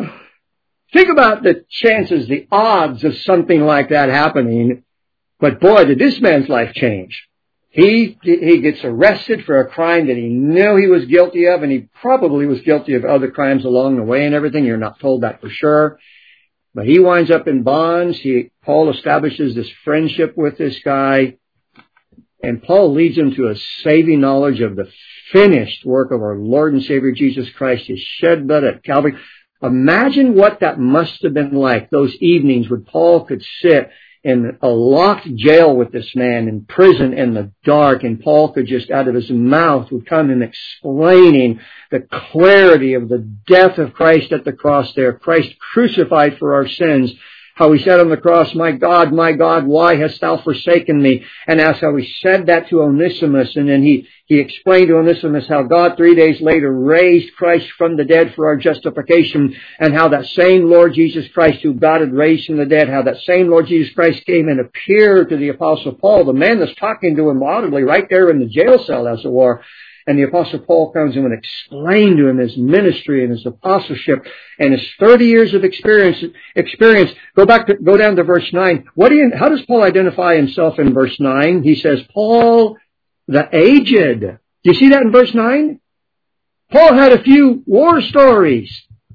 Think about the chances, the odds of something like that happening. But boy, did this man's life change. He, he gets arrested for a crime that he knew he was guilty of, and he probably was guilty of other crimes along the way and everything. You're not told that for sure. But he winds up in bonds. He, Paul establishes this friendship with this guy. And Paul leads him to a saving knowledge of the finished work of our Lord and Savior Jesus Christ, His shed blood at Calvary. Imagine what that must have been like, those evenings when Paul could sit in a locked jail with this man in prison in the dark, and Paul could just out of his mouth would come in explaining the clarity of the death of Christ at the cross there, Christ crucified for our sins. How he said on the cross, my God, my God, why hast thou forsaken me? And as how he said that to Onesimus, and then he, he explained to Onesimus how God three days later raised Christ from the dead for our justification, and how that same Lord Jesus Christ who God had raised from the dead, how that same Lord Jesus Christ came and appeared to the Apostle Paul, the man that's talking to him audibly right there in the jail cell, as it were. And the Apostle Paul comes in and explained to him his ministry and his apostleship and his thirty years of experience. Experience. Go back to, go down to verse nine. What do you, how does Paul identify himself in verse nine? He says, Paul the aged. Do you see that in verse nine? Paul had a few war stories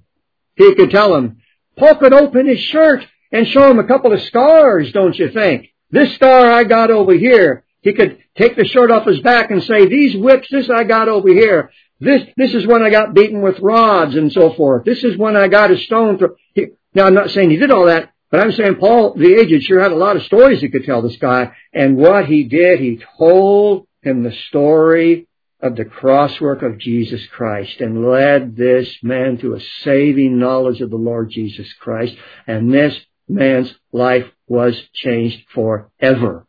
he could tell him. Paul could open his shirt and show him a couple of scars, don't you think? This scar I got over here. He could take the shirt off his back and say, these whips, this I got over here. This, this is when I got beaten with rods and so forth. This is when I got a stone thrown. Now, I'm not saying he did all that, but I'm saying Paul, the aged, sure had a lot of stories he could tell this guy. And what he did, he told him the story of the crosswork of Jesus Christ and led this man to a saving knowledge of the Lord Jesus Christ. And this man's life was changed forever.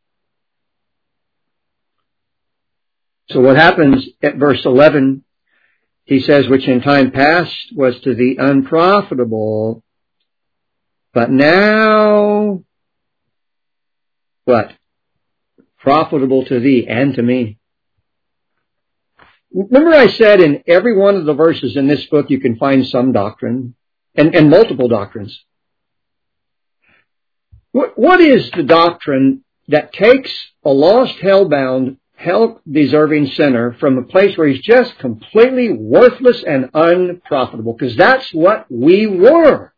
So what happens at verse eleven, he says, which in time past was to the unprofitable, but now, what? Profitable to thee and to me. Remember I said in every one of the verses in this book you can find some doctrine, and, and multiple doctrines. What, what is the doctrine that takes a lost, hell-bound, hell-deserving sinner from a place where he's just completely worthless and unprofitable? Because that's what we were.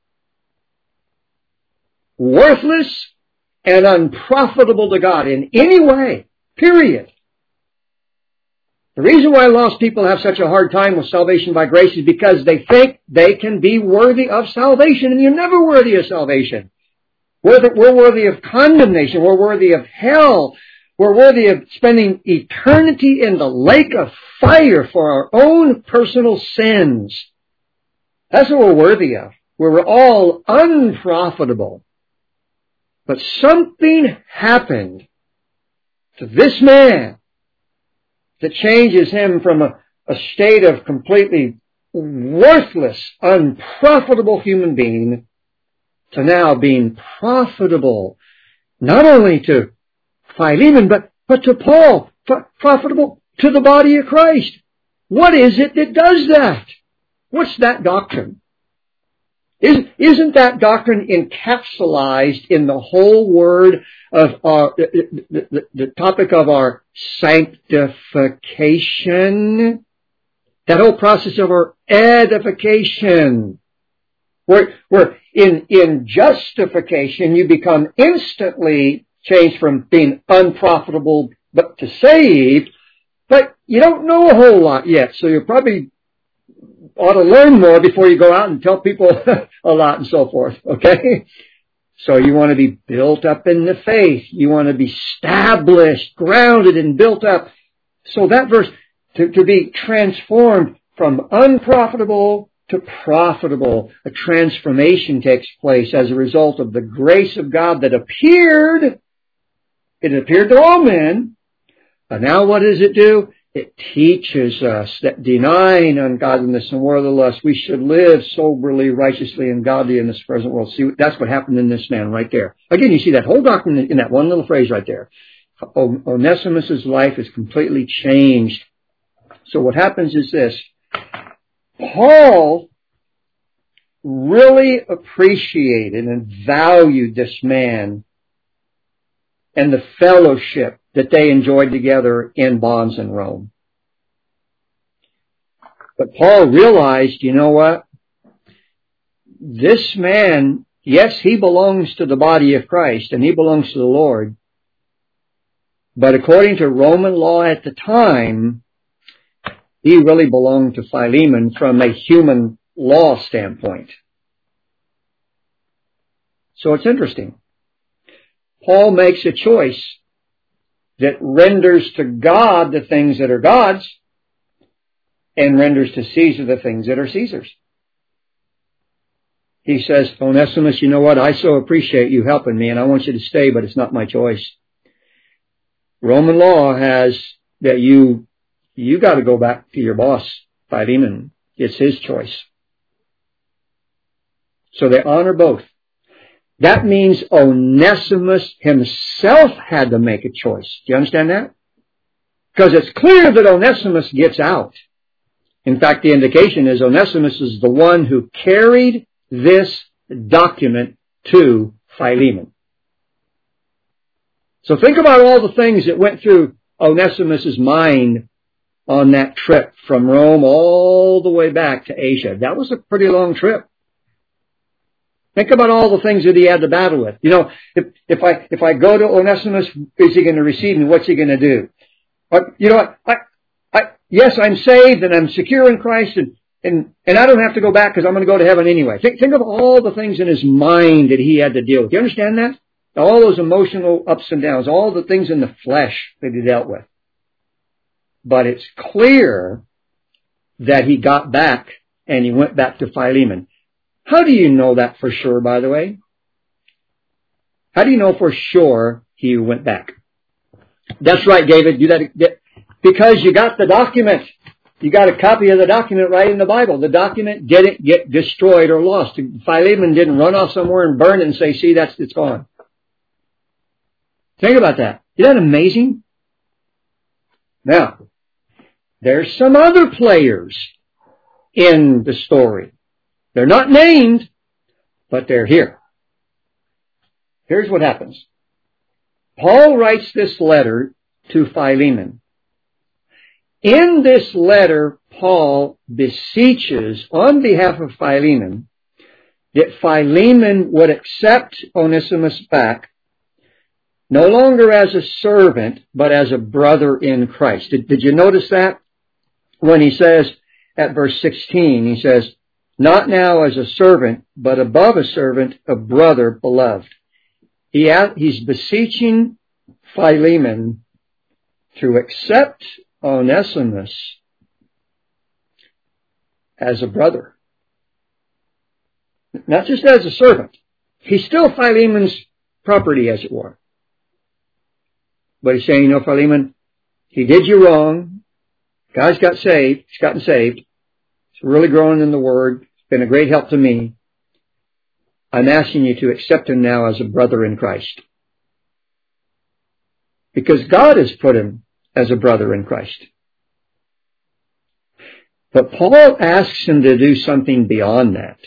Worthless and unprofitable to God in any way. Period. The reason why lost people have such a hard time with salvation by grace is because they think they can be worthy of salvation, and you're never worthy of salvation. We're, the, we're worthy of condemnation. We're worthy of hell. We're worthy of spending eternity in the lake of fire for our own personal sins. That's what we're worthy of. We're all unprofitable. But something happened to this man that changes him from a, a state of completely worthless, unprofitable human being to now being profitable, not only to Philemon, but, but to Paul, profitable to the body of Christ. What is it that does that? What's that doctrine? Isn't, isn't that doctrine encapsulated in the whole word of our, the, the, the topic of our sanctification? That whole process of our edification. Where, where in, in justification you become instantly changed from being unprofitable but to saved, but you don't know a whole lot yet, so you probably ought to learn more before you go out and tell people a lot and so forth, okay? So you want to be built up in the faith. You want to be established, grounded, and built up. So that verse, to, to be transformed from unprofitable to profitable, a transformation takes place as a result of the grace of God that appeared. It appeared to all men. But now what does it do? It teaches us that denying ungodliness and worldly lust, we should live soberly, righteously, and godly in this present world. See, that's what happened in this man right there. Again, you see that whole doctrine in that one little phrase right there. Onesimus' life is completely changed. So what happens is this. Paul really appreciated and valued this man and the fellowship that they enjoyed together in bonds in Rome. But Paul realized, you know what? This man, yes, he belongs to the body of Christ and he belongs to the Lord. But according to Roman law at the time, he really belonged to Philemon from a human law standpoint. So it's interesting. Paul makes a choice that renders to God the things that are God's and renders to Caesar the things that are Caesar's. He says, Onesimus, you know what? I so appreciate you helping me and I want you to stay, but it's not my choice. Roman law has that you, you got to go back to your boss, Philemon. It's his choice. So they honor both. That means Onesimus himself had to make a choice. Do you understand that? Because it's clear that Onesimus gets out. In fact, the indication is Onesimus is the one who carried this document to Philemon. So think about all the things that went through Onesimus' mind on that trip from Rome all the way back to Asia. That was a pretty long trip. Think about all the things that he had to battle with. You know, if, if I, if I go to Onesimus, is he going to receive me? What's he going to do? But, you know what? I, I, yes, I'm saved and I'm secure in Christ and, and, and I don't have to go back because I'm going to go to heaven anyway. Think, think of all the things in his mind that he had to deal with. You understand that? All those emotional ups and downs, all the things in the flesh that he dealt with. But it's clear that he got back and he went back to Philemon. How do you know that for sure, by the way? How do you know for sure he went back? That's right, David. You that because you got the document. You got a copy of the document right in the Bible. The document didn't get destroyed or lost. Philemon didn't run off somewhere and burn it and say, see, that's it's gone. Think about that. Isn't that amazing? Now, there's some other players in the story. They're not named, but they're here. Here's what happens. Paul writes this letter to Philemon. In this letter, Paul beseeches on behalf of Philemon that Philemon would accept Onesimus back, no longer as a servant, but as a brother in Christ. Did, did you notice that? When he says at verse sixteen, he says, not now as a servant, but above a servant, a brother beloved. He, he's beseeching Philemon to accept Onesimus as a brother. Not just as a servant. He's still Philemon's property, as it were. But he's saying, you know, Philemon, he did you wrong. Guy's got saved. He's gotten saved. He's really growing in the Word. It's been a great help to me. I'm asking you to accept him now as a brother in Christ. Because God has put him as a brother in Christ. But Paul asks him to do something beyond that.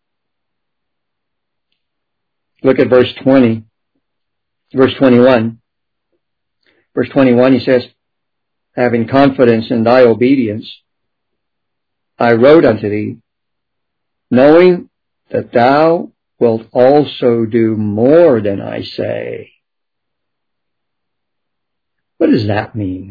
Look at verse twenty. Verse twenty-one. Verse twenty-one, he says, having confidence in thy obedience, I wrote unto thee, knowing that thou wilt also do more than I say. What does that mean?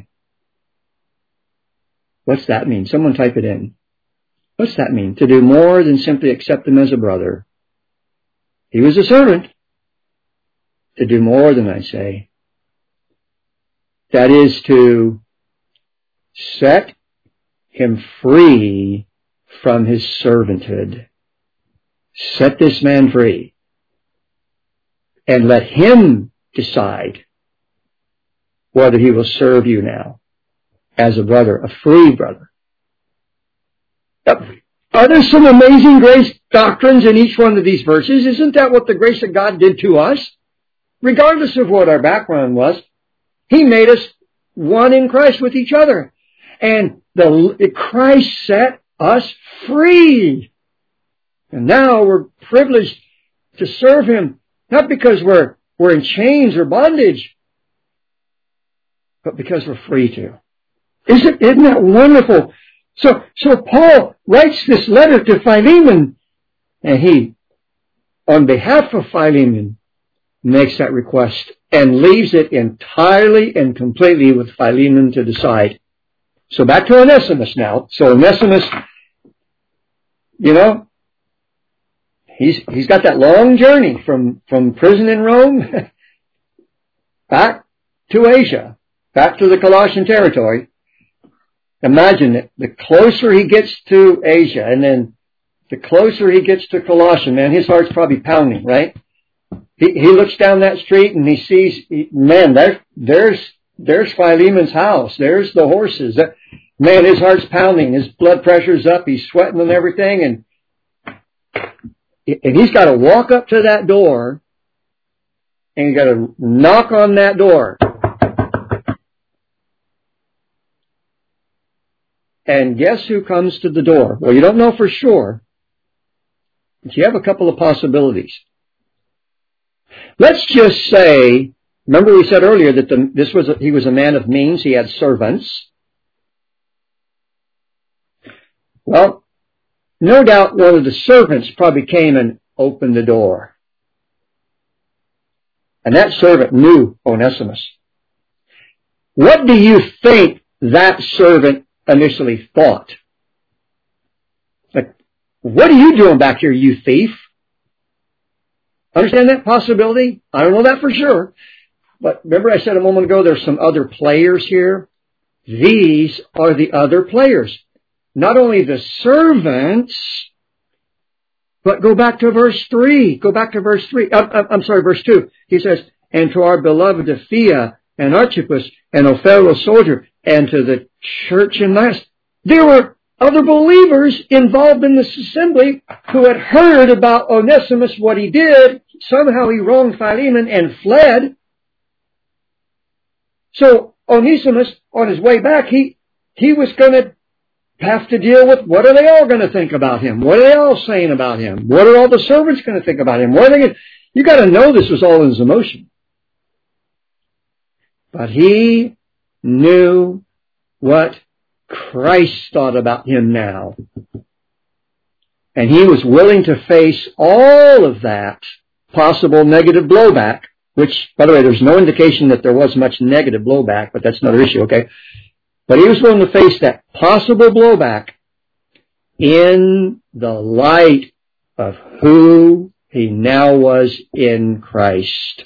What's that mean? Someone type it in. What's that mean? To do more than simply accept him as a brother. He was a servant. To do more than I say. That is to set him free from his servanthood. Set this man free. And let him decide whether he will serve you now as a brother, a free brother. Are there some amazing grace doctrines in each one of these verses? Isn't that what the grace of God did to us? Regardless of what our background was, he made us one in Christ with each other. And the Christ set us free. And now we're privileged to serve him, not because we're, we're in chains or bondage, but because we're free to. Isn't, isn't that wonderful? So, so Paul writes this letter to Philemon, and he, on behalf of Philemon, makes that request and leaves it entirely and completely with Philemon to decide. So back to Onesimus now. So Onesimus, you know, he's, he's got that long journey from, from prison in Rome back to Asia, back to the Colossian territory. Imagine it. The closer he gets to Asia, and then the closer he gets to Colossian, man, his heart's probably pounding, right? He, he looks down that street and he sees, man, there, there's, there's Philemon's house. There's the horses. That, man, his heart's pounding. His blood pressure's up. He's sweating and everything. And, and he's got to walk up to that door and he's got to knock on that door. And guess who comes to the door? Well, you don't know for sure, but you have a couple of possibilities. Let's just say, remember we said earlier that the, this was a, he was a man of means. He had servants. Well, no doubt one of the servants probably came and opened the door. And that servant knew Onesimus. What do you think that servant initially thought? Like, what are you doing back here, you thief? Understand that possibility? I don't know that for sure. But remember I said a moment ago there's some other players here? These are the other players. Not only the servants, but go back to verse three. Go back to verse three. I'm, I'm sorry, verse two. He says, and to our beloved Aphia and Archippus and a fellow soldier and to the church in Laodicea. There were other believers involved in this assembly who had heard about Onesimus, what he did. Somehow he wronged Philemon and fled. So Onesimus, on his way back, he, he was going to have to deal with what are they all going to think about him? What are they all saying about him? What are all the servants going to think about him? What are they going to... You got to know this was all in his emotion. But he knew what Christ thought about him now. And he was willing to face all of that possible negative blowback, which, by the way, there's no indication that there was much negative blowback, but that's another issue, okay? But he was willing to face that possible blowback in the light of who he now was in Christ.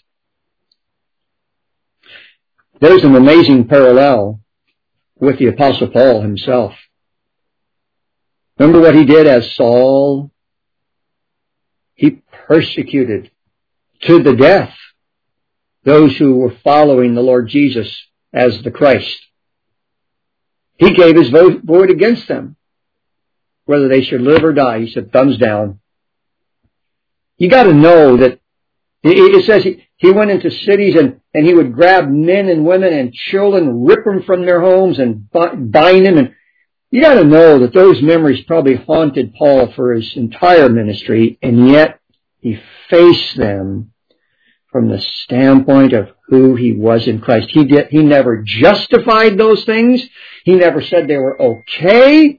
There's an amazing parallel with the Apostle Paul himself. Remember what he did as Saul? He persecuted to the death those who were following the Lord Jesus as the Christ. He gave his vote, vote against them, whether they should live or die. He said, thumbs down. You got to know that it says he, he went into cities and, and he would grab men and women and children, rip them from their homes and bind them. And you got to know that those memories probably haunted Paul for his entire ministry, and yet he faced them from the standpoint of who he was in Christ. He did, he never justified those things. He never said they were okay.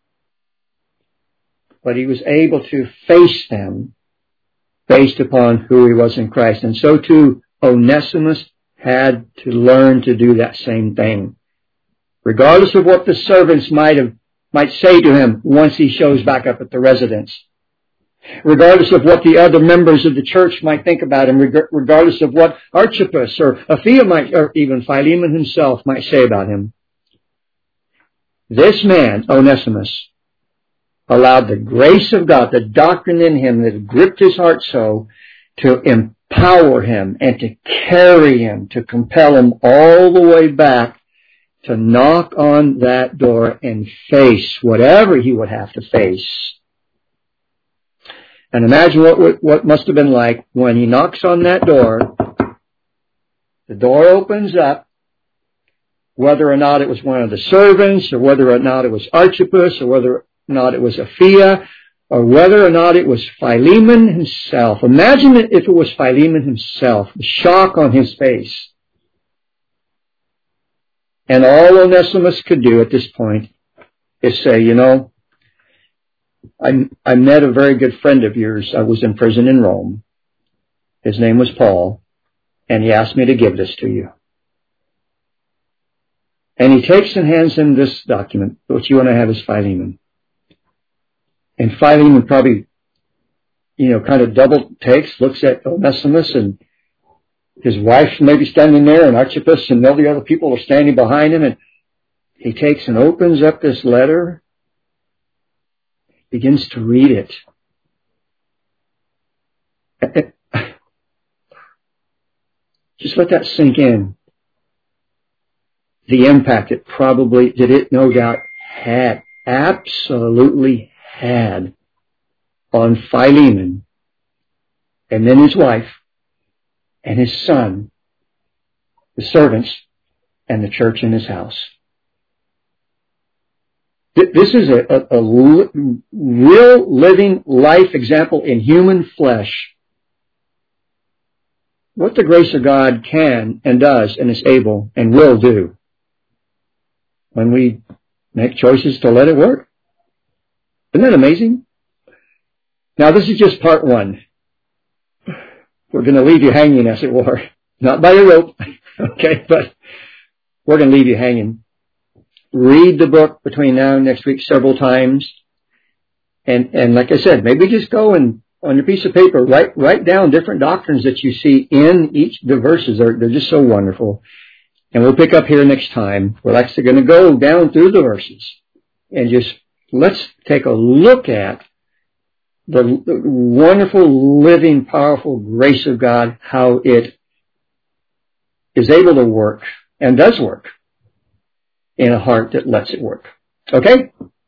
But he was able to face them based upon who he was in Christ. And so too, Onesimus had to learn to do that same thing. Regardless of what the servants might have, might say to him once he shows back up at the residence. Regardless of what the other members of the church might think about him, regardless of what Archippus or Apphia might, or even Philemon himself might say about him. This man, Onesimus, allowed the grace of God, the doctrine in him that gripped his heart so, to empower him and to carry him, to compel him all the way back to knock on that door and face whatever he would have to face. And imagine what what must have been like when he knocks on that door. The door opens up, whether or not it was one of the servants, or whether or not it was Archippus, or whether or not it was Apphia, or whether or not it was Philemon himself. Imagine if it was Philemon himself, the shock on his face. And all Onesimus could do at this point is say, you know, I, I met a very good friend of yours. I was in prison in Rome. His name was Paul, and he asked me to give this to you. And he takes and hands him this document. What you want to have is Philemon. And Philemon probably, you know, kind of double takes, looks at Onesimus, and his wife maybe standing there, and Archippus and all the other people are standing behind him, and he takes and opens up this letter, begins to read it. Just let that sink in. The impact it probably, that it no doubt had, absolutely had, on Philemon, and then his wife, and his son, the servants, and the church in his house. This is a, a, a real living life example in human flesh. What the grace of God can and does and is able and will do when we make choices to let it work. Isn't that amazing? Now this is just part one. We're going to leave you hanging, as it were. Not by a rope, okay, but we're going to leave you hanging. Read the book between now and next week several times. And, and like I said, maybe just go and on your piece of paper, write, write down different doctrines that you see in each, the verses. They're, they're just so wonderful. And we'll pick up here next time. We're actually going to go down through the verses and just let's take a look at the, the wonderful, living, powerful grace of God, how it is able to work and does work in a heart that lets it work. Okay?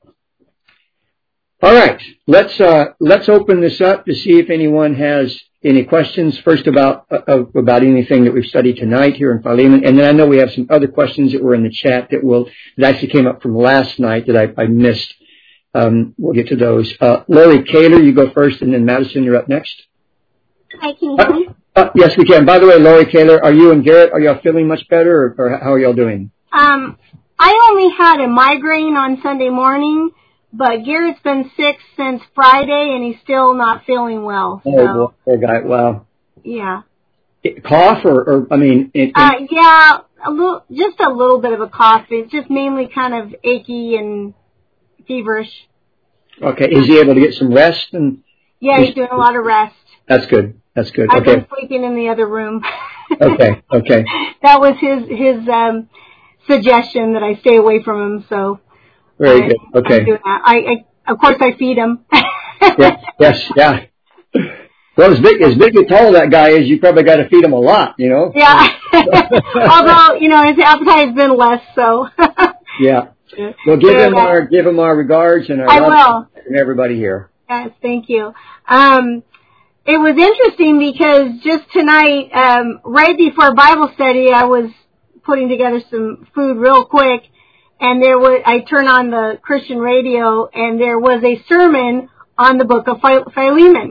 All right. Let's uh, let's open this up to see if anyone has any questions. First about uh, about anything that we've studied tonight here in Philemon, and then I know we have some other questions that were in the chat that will that actually came up from last night that I, I missed. Um, we'll get to those. Uh, Lori Kaler, you go first, and then Madison, you're up next. Hi, can you hear me? Uh, uh, yes, we can. By the way, Lori Kaler, are you and Garrett, are y'all feeling much better, or, or how are y'all doing? Um, I only had a migraine on Sunday morning, but Garrett's been sick since Friday, and he's still not feeling well. So. Oh, poor guy. Wow. Yeah. Cough, or, or I mean... It, it, uh, yeah, a little, just a little bit of a cough. It's just mainly kind of achy and feverish. Okay. Is he able to get some rest? And yeah, he's doing a lot of rest. That's good. That's good. I've okay. been sleeping in the other room. okay. Okay. That was his his um, suggestion that I stay away from him. So very I, good. Okay. I'm doing that. I, I of course I feed him. yes. Yes. Yeah. Well, as big as big and tall that guy is, you probably got to feed him a lot. You know. Yeah. Although you know his appetite has been less. So. yeah. Well, give him our give him our regards and our I love will. from everybody here. Yes, thank you. Um, it was interesting because just tonight, um, right before Bible study, I was putting together some food real quick, and there was, I turned on the Christian radio, and there was a sermon on the book of Philemon.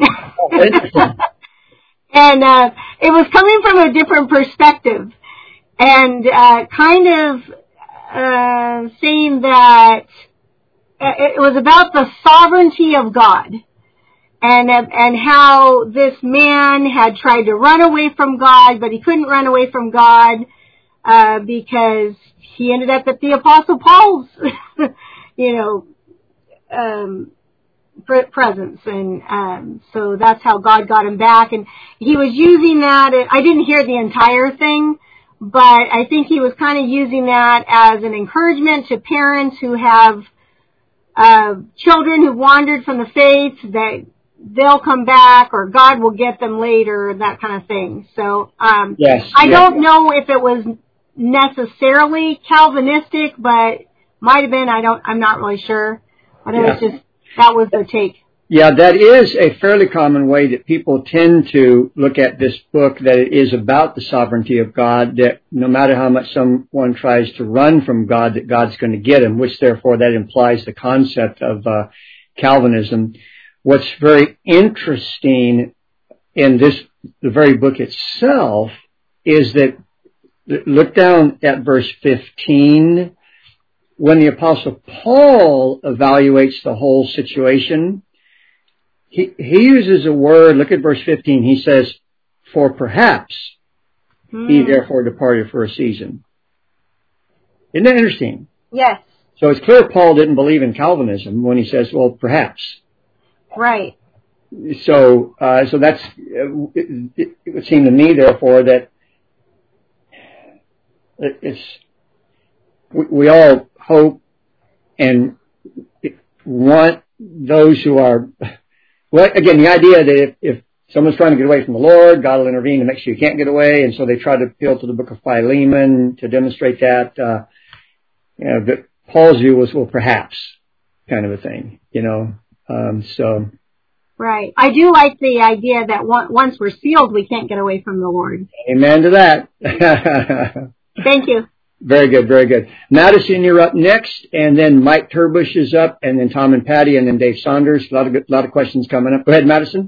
And uh, it was coming from a different perspective, and uh, kind of uh, saying that it was about the sovereignty of God, and and how this man had tried to run away from God, but he couldn't run away from God uh, because he ended up at the Apostle Paul's, you know, um, presence, and um, so that's how God got him back. And he was using that. I didn't hear the entire thing, but I think he was kind of using that as an encouragement to parents who have uh, children who wandered from the faith, that they'll come back, or God will get them later, that kind of thing. So um, yes, I yes. don't know if it was necessarily Calvinistic, but might have been. I don't. I'm not really sure. But it Yeah. was just. That was the take. Yeah, that is a fairly common way that people tend to look at this book, that it is about the sovereignty of God, that no matter how much someone tries to run from God, that God's going to get him, which therefore that implies the concept of uh, Calvinism. What's very interesting in this, the very book itself, is that, look down at verse fifteen. When the Apostle Paul evaluates the whole situation, he, he uses a word, look at verse fifteen, he says, for perhaps hmm. he therefore departed for a season. Isn't that interesting? Yes. So it's clear Paul didn't believe in Calvinism when he says, well, perhaps. Right. So, uh, so that's, uh, it, it would seem to me, therefore, that it's, we, we all hope and want those who are, well, again, the idea that if, if someone's trying to get away from the Lord, God will intervene to make sure you can't get away, and so they try to appeal to the book of Philemon to demonstrate that. Uh, you know, that Paul's view was, well, perhaps, kind of a thing, you know. Um, so. Right. I do like the idea that once we're sealed, we can't get away from the Lord. Amen to that. Thank you. Very good, very good. Madison, you're up next, and then Mike Turbush is up, and then Tom and Patty, and then Dave Saunders. A lot of good, lot of questions coming up. Go ahead, Madison.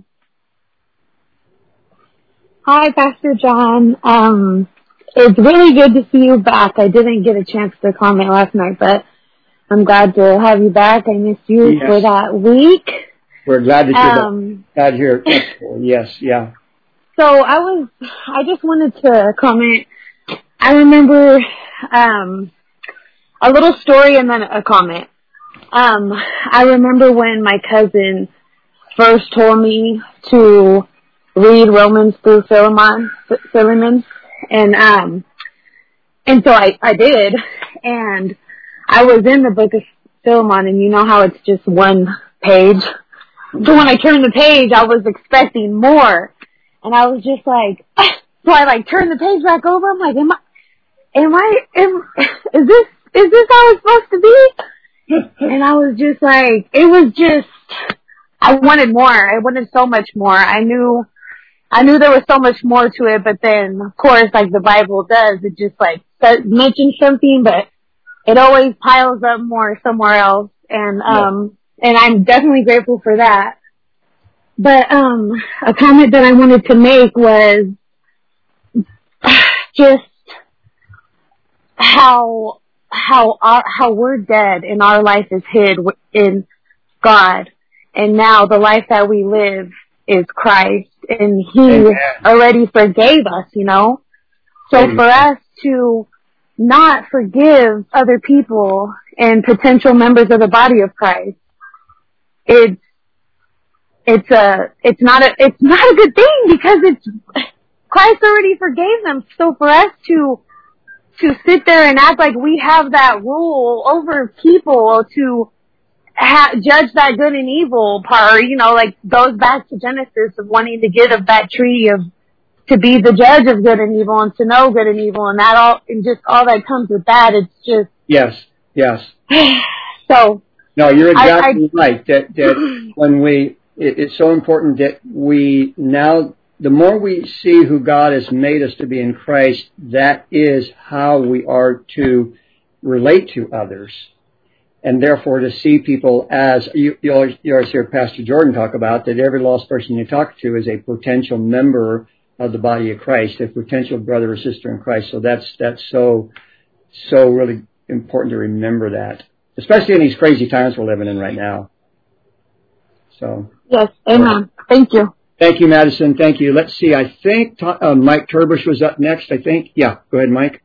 Hi, Pastor John. Um, it's really good to see you back. I didn't get a chance to comment last night, but I'm glad to have you back. I missed you yes. for that week. We're glad that you're um, glad here. Yes, yeah. So I was, I just wanted to comment. I remember um, a little story and then a comment. Um, I remember when my cousin first told me to read Romans through Philemon, Philemon, and um, and so I, I did, and I was in the book of Philemon, and you know how it's just one page. So when I turned the page, I was expecting more, and I was just like, so I like turned the page back over. I'm like, am I? Am I, am, is this, is this how it's supposed to be? And I was just like, it was just, I wanted more. I wanted so much more. I knew, I knew there was so much more to it, but then, of course, like the Bible does, it just like mentions something, but it always piles up more somewhere else. And, um, yeah. and I'm definitely grateful for that. But, um, a comment that I wanted to make was just, how how our how we're dead and our life is hid in God, and now the life that we live is Christ, and He Amen. Already forgave us, you know. So Amen. For us to not forgive other people and potential members of the body of Christ, it's it's a it's not a it's not a good thing, because it's Christ already forgave them. So for us to to sit there and act like we have that rule over people to ha- judge that good and evil part, you know, like goes back to Genesis of wanting to get of that tree of to be the judge of good and evil and to know good and evil, and that all and just all that comes with that. It's just yes, yes. So no, you're exactly I, I, right. That that when we it, it's so important that we now, the more we see who God has made us to be in Christ, that is how we are to relate to others. And therefore to see people as, you, you, always, you always hear Pastor Jordan talk about, that every lost person you talk to is a potential member of the body of Christ, a potential brother or sister in Christ. So that's, that's so, so really important to remember that, especially in these crazy times we're living in right now. So. Yes, amen. Thank you. Thank you, Madison. Thank you. Let's see. I think uh, Mike Turbush was up next, I think. Yeah, go ahead, Mike.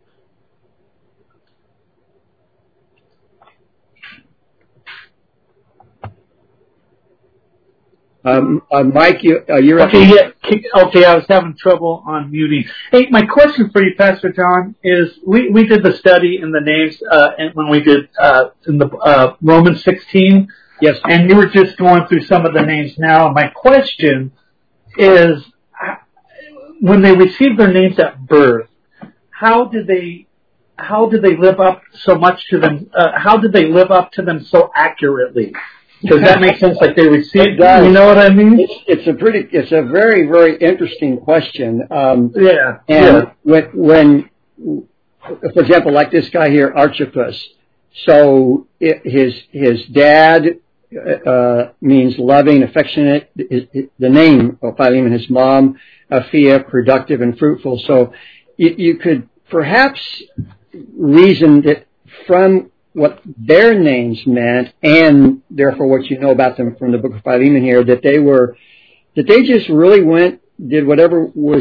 Um, uh, Mike, you, uh, you're okay. Yeah, okay. I was having trouble on muting. Hey, my question for you, Pastor John, is we, we did the study in the names uh, and when we did uh, in the uh, Romans sixteen. Yes. And you were just going through some of the names now. My question is, when they received their names at birth, how did they how did they live up so much to them? Uh, how did they live up to them so accurately? Does that make sense? Like they received, you know what I mean? It's, it's a pretty, it's a very, very interesting question. Um, yeah. And yeah. when, when, for example, like this guy here, Archippus. So it, his his dad uh, means loving, affectionate. His, the name of Philemon, his mom, Aphia, productive and fruitful. So you, you could perhaps reason that from what their names meant, and therefore what you know about them from the book of Philemon here, that they were, that they just really went, did whatever was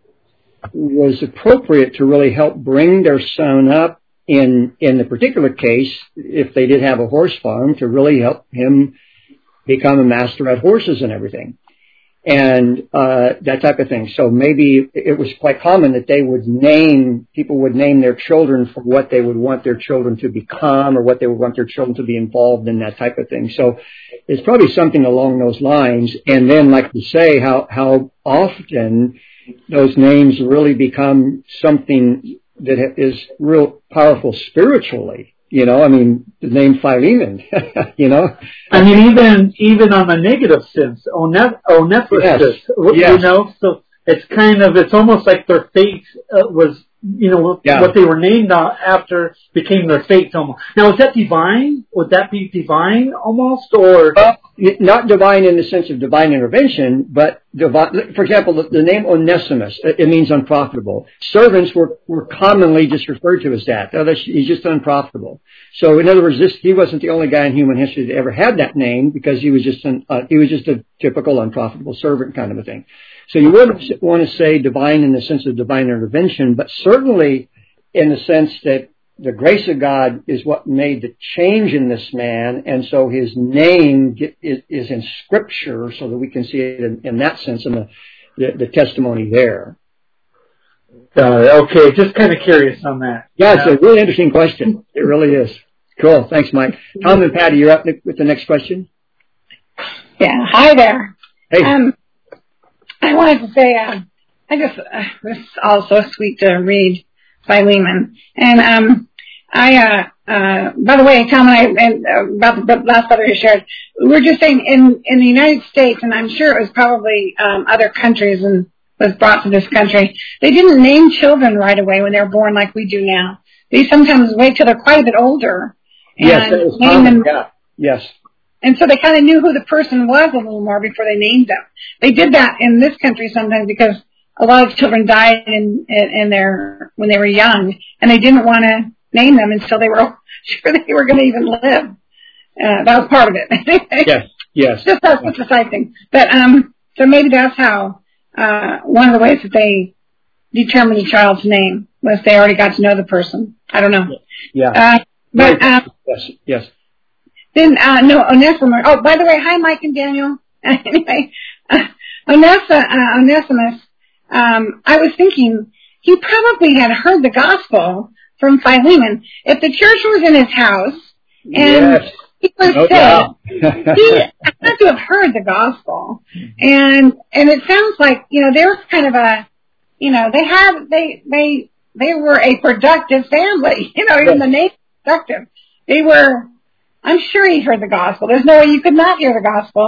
was appropriate to really help bring their son up. In in the particular case, if they did have a horse farm, to really help him become a master at horses and everything, and uh, that type of thing. So maybe it was quite common that they would name, people would name their children for what they would want their children to become or what they would want their children to be involved in, that type of thing. So it's probably something along those lines. And then, like you say, how, how often those names really become something that is real powerful spiritually. You know, I mean, the name Philemon, you know. I mean, even even on the negative sense, Oneph- Onesimus, yes. you yes. know, so it's kind of, it's almost like their fate uh, was, you know, yeah. what they were named after became their fate almost. Now, is that divine? Would that be divine almost, or? Uh, not divine in the sense of divine intervention, but divine, for example, the, the name Onesimus, it means unprofitable. Servants were, were commonly just referred to as that. Oh, that's, he's just unprofitable. So in other words, this, he wasn't the only guy in human history that ever had that name, because he was just an, uh, he was just a typical unprofitable servant kind of a thing. So you wouldn't want to say divine in the sense of divine intervention, but certainly in the sense that the grace of God is what made the change in this man, and so his name get, is, is in Scripture, so that we can see it in, in that sense, in the, the, the testimony there. Uh, okay, just kind of curious on that. Yeah, it's a really interesting question. It really is. Cool. Thanks, Mike. Tom and Patty, you're up with the next question. Yeah. Hi there. Hey. Um, I wanted to say, uh, I just, uh, this is all so sweet to read Philemon. And, um, I, uh, uh, by the way, Tom and I, and, uh, about the last brother you shared, we were just saying in, in the United States, and I'm sure it was probably, um, other countries and was brought to this country, they didn't name children right away when they were born like we do now. They sometimes wait till they're quite a bit older. And yes, that was name common. them. Yeah. Yes. And so they kind of knew who the person was a little more before they named them. They did that in this country sometimes because a lot of children died in, in, in their, when they were young, and they didn't want to name them until they were sure they were going to even live. Uh, that was part of it. Yes, yes. Just that's such a side thing. But, um, so maybe that's how, uh, one of the ways that they determined a child's name was they already got to know the person. I don't know. Yeah. Uh, but, um, yes, yes. Then, uh, no, Onesimus. Oh, by the way, hi, Mike and Daniel. Anyway, uh, Onesimus, uh, Onesimus, um, I was thinking he probably had heard the gospel from Philemon. If the church was in his house and yes. he was no saved, he had to have heard the gospel. And, and it sounds like, you know, they were kind of a, you know, they had, they, they, they were a productive family, you know, even the name productive. They were, I'm sure he heard the gospel. There's no way you could not hear the gospel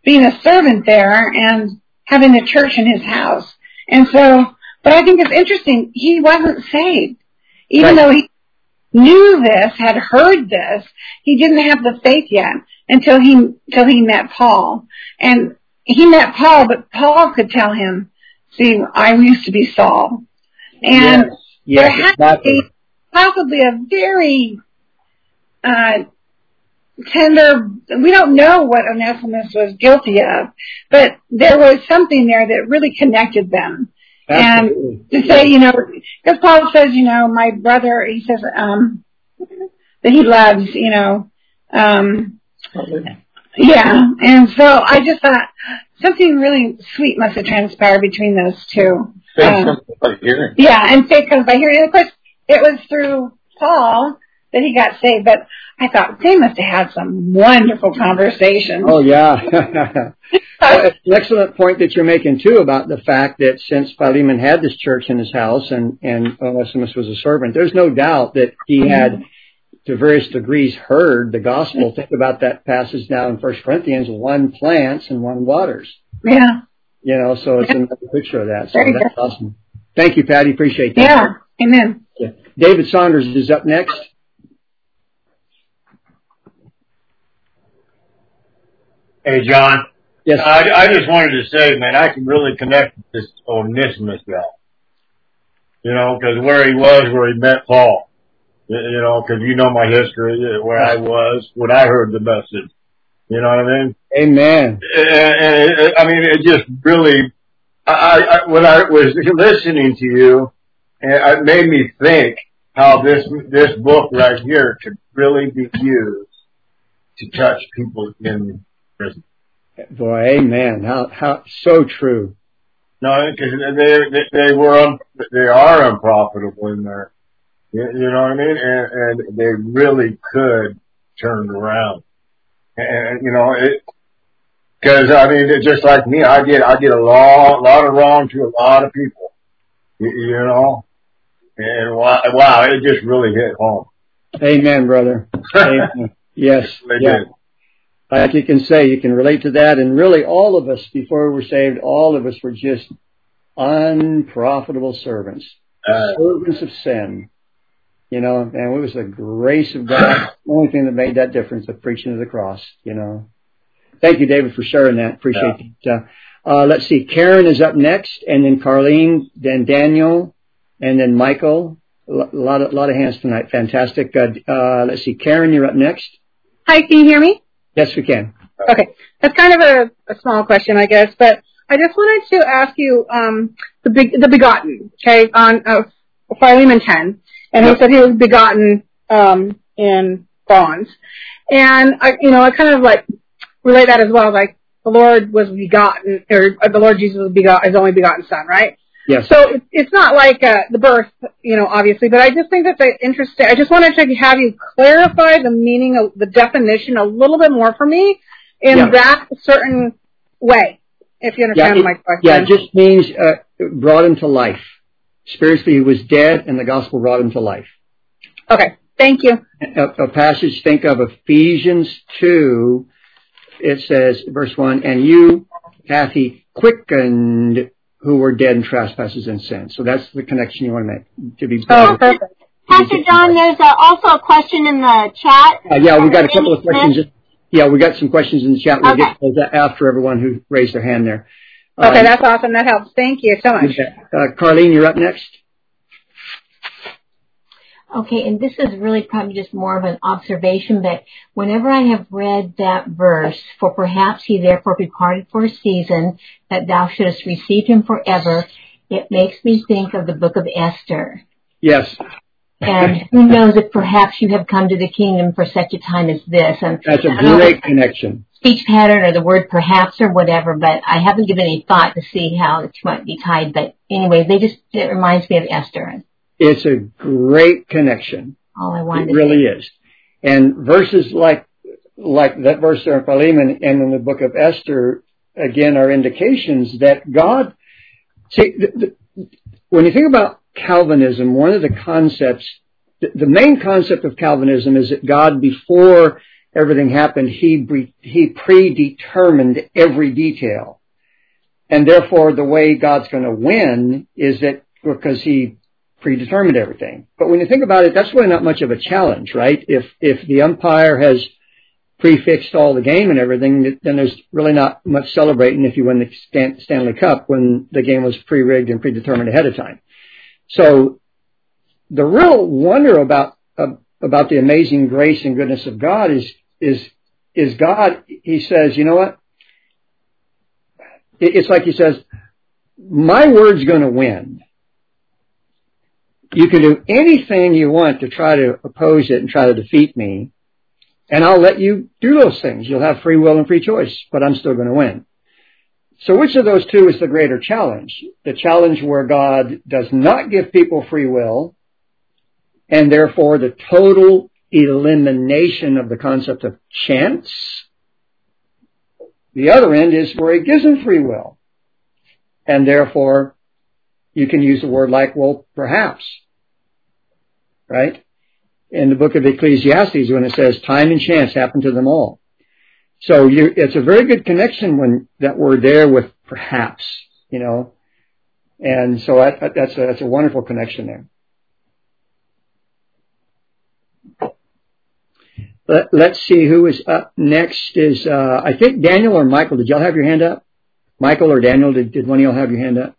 being a servant there and having a church in his house. And so, but I think it's interesting, he wasn't saved. Even right. though he knew this, had heard this, he didn't have the faith yet until he, until he met Paul. And he met Paul, but Paul could tell him, see, I used to be Saul. And yes, yes, there has exactly. to be possibly a very uh, tender, we don't know what Onesimus was guilty of, but there was something there that really connected them. Absolutely. And to say, you know, because Paul says, you know, my brother, he says um, that he loves, you know, um, yeah. And so I just thought something really sweet must have transpired between those two. Faith um, comes by hearing. Yeah, and faith comes by hearing. And of course, it was through Paul that he got saved, but I thought they must have had some wonderful conversations. Oh, yeah. Well, it's an excellent point that you're making, too, about the fact that since Philemon had this church in his house and, and Onesimus was a servant, there's no doubt that he had, to various degrees, heard the gospel. Think about that passage now in First Corinthians, one plants and one waters. Yeah. You know, so it's another picture of that. So Very that's good. Awesome. Thank you, Patty. Appreciate that. Yeah. Amen. Yeah. David Saunders is up next. Hey, John. Yes. I, I just wanted to say, man, I can really connect with this Onesimus guy. You know, because where he was, where he met Paul. You know, because you know my history, where I was when I heard the message. You know what I mean? Amen. And, and it, I mean, it just really, I, I, when I was listening to you, it made me think how this this book right here could really be used to touch people in prison. Boy, amen. How how so true. No, because they, they they were un, they are unprofitable in there. You, you know what I mean? And, and they really could turn it around. And you know it, because I mean, it's just like me, I get I get a lot lot of wrong to a lot of people. You, you know, and wow, wow, it just really hit home. Amen, brother. Amen. Yes, yeah. Did. Like you can say, you can relate to that, and really, all of us before we were saved, all of us were just unprofitable servants, uh, servants of sin. You know, and it was the grace of God, the only thing that made that difference, the preaching of the cross, you know. Thank you, David, for sharing that. Appreciate yeah. it. Uh, uh, let's see, Karen is up next, and then Carlene, then Daniel, and then Michael. A lot of, lot of hands tonight. Fantastic. Uh, uh, let's see, Karen, you're up next. Hi, can you hear me? Yes, we can. Okay. That's kind of a, a small question, I guess, but I just wanted to ask you um, the big, the begotten, okay, on uh, Philemon ten. And he said he was begotten um, in bonds. And, I, you know, I kind of, like, relate that as well. Like, the Lord was begotten, or the Lord Jesus was begotten, his only begotten son, right? Yes. So it, it's not like uh, the birth, you know, obviously, but I just think that's interesting. I just wanted to have you clarify the meaning of the definition a little bit more for me in yeah. that certain way, if you understand yeah, it, my question. Yeah, it just means uh, brought him to life. Spiritually, he was dead, and the gospel brought him to life. Okay, thank you. A, a passage, think of Ephesians two. It says, verse one, and you hath he quickened who were dead in trespasses and sins. So that's the connection you want to make. To be oh, perfect. Pastor John, there's uh, also a question in the chat. Uh, yeah, we got a couple of questions. Smith. Yeah, we got some questions in the chat. We'll okay. get to that after everyone who raised their hand there. Okay, um, that's awesome. That helps. Thank you so much. Uh, Carlene, you're up next. Okay, and this is really probably just more of an observation, but whenever I have read that verse, for perhaps he therefore departed for a season, that thou shouldest receive him forever, it makes me think of the book of Esther. Yes. And who knows if perhaps you have come to the kingdom for such a time as this. And that's a great connection. Speech pattern or the word perhaps or whatever, but I haven't given any thought to see how it might be tied. But anyway, they just, it reminds me of Esther. It's a great connection. All I wanted it really is. And verses like, like that verse there in Philemon and in the book of Esther, again, are indications that God, see, the, the, when you think about Calvinism, one of the concepts, the, the main concept of Calvinism is that God, before everything happened, he bre- he predetermined every detail. And therefore, the way God's going to win is that because he predetermined everything. But when you think about it, that's really not much of a challenge, right? If if the umpire has prefixed all the game and everything, then there's really not much celebrating if you win the Stan- Stanley Cup when the game was pre-rigged and predetermined ahead of time. So the real wonder about uh, about the amazing grace and goodness of God is is is God. He says, you know what? It's like he says, my word's going to win. You can do anything you want to try to oppose it and try to defeat me, and I'll let you do those things. You'll have free will and free choice, but I'm still going to win. So which of those two is the greater challenge? The challenge where God does not give people free will, and therefore the total elimination of the concept of chance. The other end is where he gives them free will, and therefore you can use a word like, well, perhaps, right? In the book of Ecclesiastes, when it says time and chance happen to them all. So you, it's a very good connection when that word there with perhaps, you know, and so that, that's a, that's a wonderful connection there. Let, let's see who is up next. Is uh, I think Daniel or Michael. Did y'all have your hand up? Michael or Daniel? Did, did one of y'all have your hand up?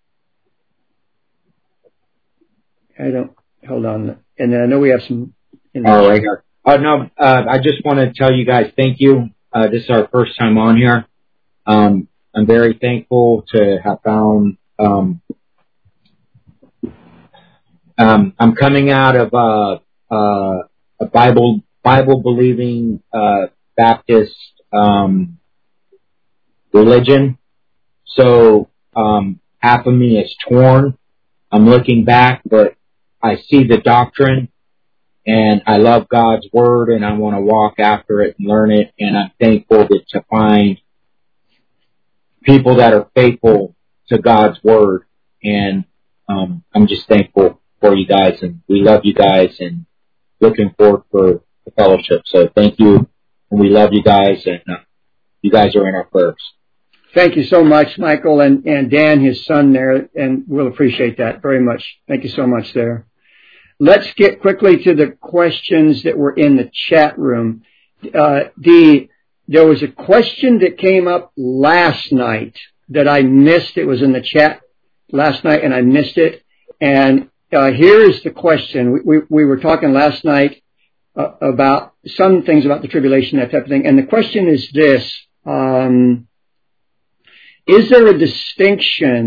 I don't. Hold on. And then I know we have some. In the oh, right here. Oh no. Uh, I just want to tell you guys thank you. Uh, this is our first time on here. Um, I'm very thankful to have found. Um, um, I'm coming out of uh, uh, a Bible. Bible believing uh, Baptist um, religion. So um, half of me is torn. I'm looking back, but I see the doctrine, and I love God's word, and I want to walk after it and learn it. And I'm thankful that, to find people that are faithful to God's word. And um, I'm just thankful for you guys, and we love you guys, and looking forward for fellowship. So thank you, and we love you guys, and uh, you guys are in our prayers. Thank you so much, Michael, and, and Dan, his son there, and we'll appreciate that very much. Thank you so much there. Let's get quickly to the questions that were in the chat room. Uh, the, there was a question that came up last night that I missed. It was in the chat last night, and I missed it. And uh, here is the question. We, we, we were talking last night Uh, about some things about the tribulation, that type of thing. And the question is this, um, is there a distinction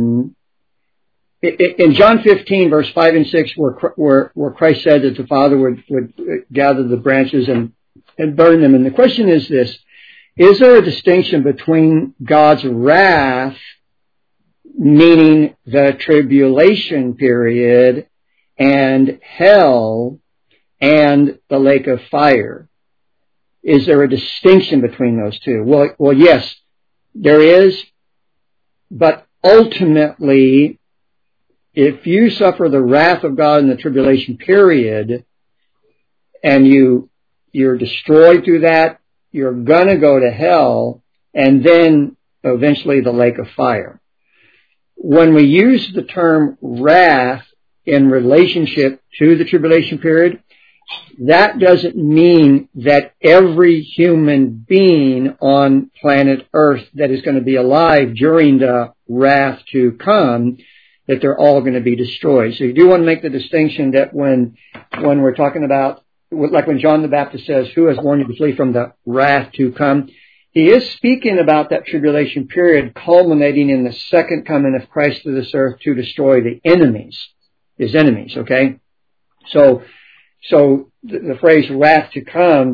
in John fifteen, verse five and six, where, where, where Christ said that the Father would, would gather the branches and, and burn them? And the question is this, is there a distinction between God's wrath, meaning the tribulation period, and hell, and the lake of fire? Is there a distinction between those two? Well, well, yes, there is. But ultimately, if you suffer the wrath of God in the tribulation period, and you, you're destroyed through that, you're gonna go to hell, and then eventually the lake of fire. When we use the term wrath in relationship to the tribulation period, that doesn't mean that every human being on planet Earth that is going to be alive during the wrath to come, that they're all going to be destroyed. So you do want to make the distinction that when when we're talking about, like when John the Baptist says, who has warned you to flee from the wrath to come, he is speaking about that tribulation period culminating in the second coming of Christ to this earth to destroy the enemies, his enemies, okay? So So the, the phrase wrath to come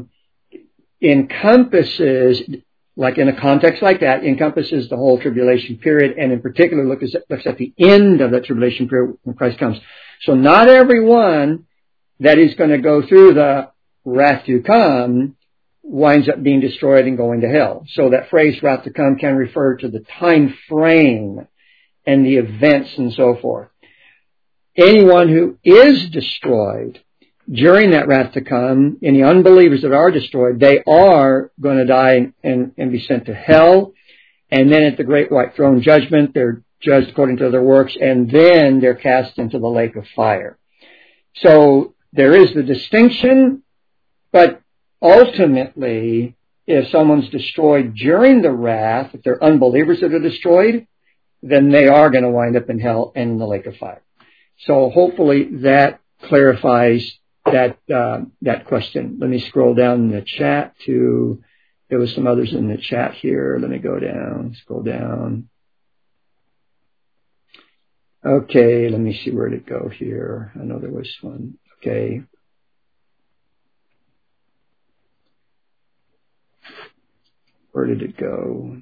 encompasses, like in a context like that, encompasses the whole tribulation period, and in particular looks at, looks at the end of the tribulation period when Christ comes. So not everyone that is going to go through the wrath to come winds up being destroyed and going to hell. So that phrase wrath to come can refer to the time frame and the events and so forth. Anyone who is destroyed during that wrath to come, any unbelievers that are destroyed, they are going to die and, and be sent to hell. And then at the great white throne judgment, they're judged according to their works, and then they're cast into the lake of fire. So there is the distinction, but ultimately, if someone's destroyed during the wrath, if they're unbelievers that are destroyed, then they are going to wind up in hell and in the lake of fire. So hopefully that clarifies that uh, that question. Let me scroll down in the chat to, there was some others in the chat here. Let me go down, scroll down. Okay, let me see where to go here. I know there was one. Okay. Where did it go?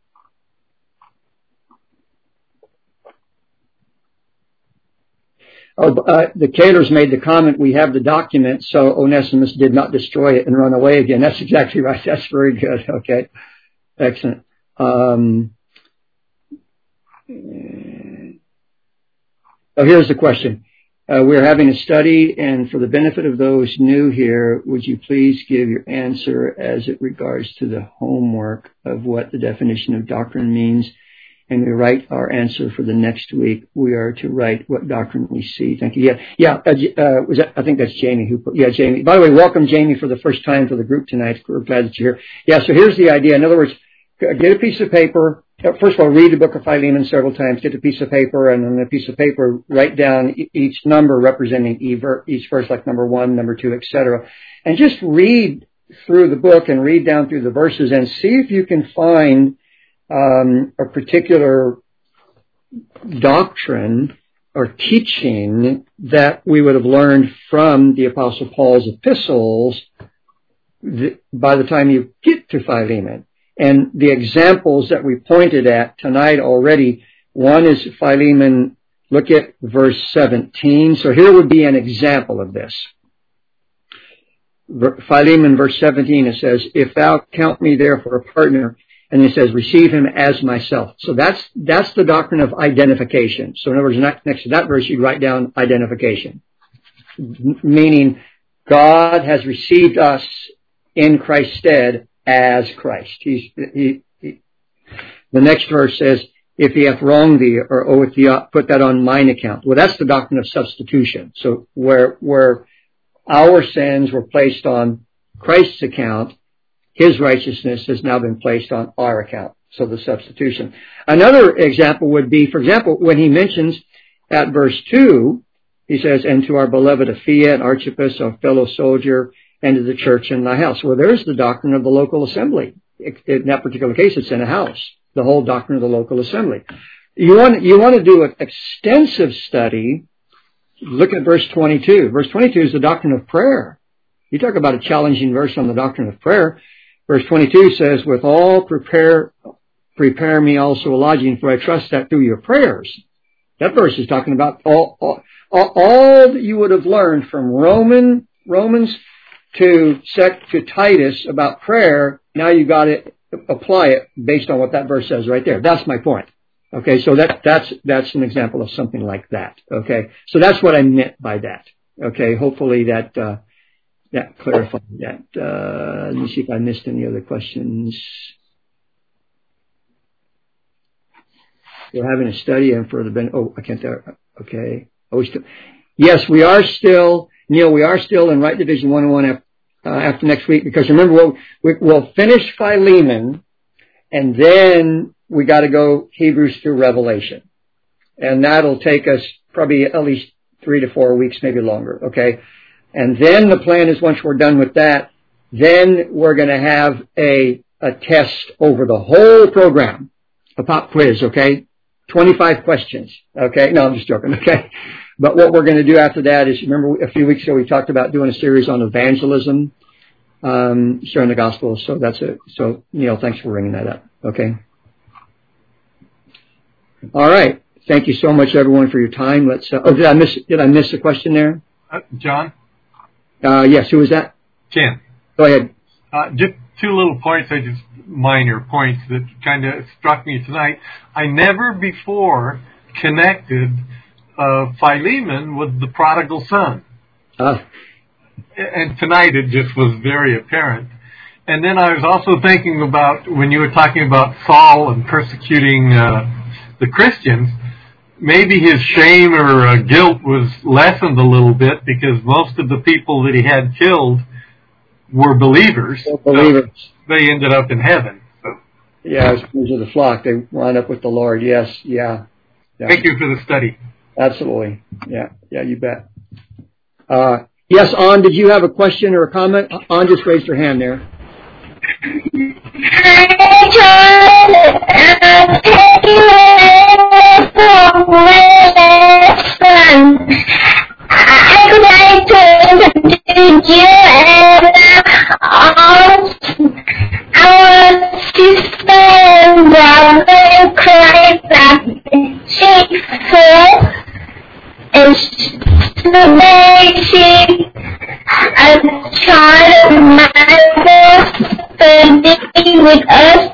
Oh, uh, the Kahlers made the comment, we have the document, so Onesimus did not destroy it and run away again. That's exactly right. That's very good. Okay. Excellent. Um, oh, here's the question. Uh, we're having a study, and for the benefit of those new here, would you please give your answer as it regards to the homework of what the definition of doctrine means? And we write our answer for the next week. We are to write what doctrine we see. Thank you. Yeah, yeah. Uh, uh, was that, I think that's Jamie who put. Yeah, Jamie. By the way, welcome Jamie for the first time for the group tonight. We're glad that you're here. Yeah. So here's the idea. In other words, get a piece of paper. First of all, read the book of Philemon several times. Get a piece of paper, and on a piece of paper, write down each number representing each verse, like number one, number two, et cetera. And just read through the book and read down through the verses and see if you can find Um, a particular doctrine or teaching that we would have learned from the Apostle Paul's epistles th- by the time you get to Philemon. And the examples that we pointed at tonight already, one is Philemon, look at verse seventeen. So here would be an example of this. Philemon verse seventeen, it says, if thou count me therefore a partner, and it says, receive him as myself. So that's, that's the doctrine of identification. So in other words, next to that verse, you write down identification. M- meaning, God has received us in Christ's stead as Christ. He's, he, he, the next verse says, if he hath wronged thee, or oweth thee up, put that on mine account. Well, that's the doctrine of substitution. So where, where our sins were placed on Christ's account, his righteousness has now been placed on our account. So the substitution. Another example would be, for example, when he mentions at verse two, he says, and to our beloved Apphia and Archippus, our fellow soldier, and to the church in thy house. Well, there's the doctrine of the local assembly. In that particular case, it's in a house. The whole doctrine of the local assembly. You want, you want to do an extensive study. Look at verse twenty-two. Verse twenty-two is the doctrine of prayer. You talk about a challenging verse on the doctrine of prayer. Verse twenty-two says, with all prepare, prepare me also a lodging, for I trust that through your prayers. That verse is talking about all, all, all that you would have learned from Roman, Romans to sec, to Titus about prayer. Now you got to apply it based on what that verse says right there. That's my point. Okay. So that, that's, that's an example of something like that. Okay. So that's what I meant by that. Okay. Hopefully that, uh, that clarified that. Uh, let me see if I missed any other questions. We're having a study and for the ben- oh I can't tell. Okay. Oh, we still, yes, we are still Neil. We are still in Right Division one oh one after, uh, after next week, because remember we'll we, we'll finish Philemon and then we got to go Hebrews through Revelation, and that'll take us probably at least three to four weeks, maybe longer. Okay. And then the plan is once we're done with that, then we're going to have a, a test over the whole program, a pop quiz, okay? twenty-five questions, okay? No, I'm just joking, okay? But what we're going to do after that is, remember a few weeks ago we talked about doing a series on evangelism, um, sharing the gospel. So that's it. So, Neil, thanks for bringing that up, okay? All right. Thank you so much, everyone, for your time. Let's, uh, oh, did I miss, did I miss a question there? Uh, John? Uh, yes, who was that? Ken. Go ahead. Uh, just two little points, I just minor points that kind of struck me tonight. I never before connected uh, Philemon with the prodigal son. Uh, and tonight it just was very apparent. And then I was also thinking about when you were talking about Saul and persecuting uh, the Christians, maybe his shame or uh, guilt was lessened a little bit because most of the people that he had killed were believers. Believers. So they ended up in heaven. So. Yeah, as members of the flock, they wound up with the Lord. Yes, yeah. yeah. Thank you for the study. Absolutely. Yeah, yeah, you bet. Uh, yes, An, did you have a question or a comment? An just raised her hand there. Hi, John. I'm taking from my son. I would like to introduce you and all our sister and brother in Christ that she said, and today she a child of mine spending with us.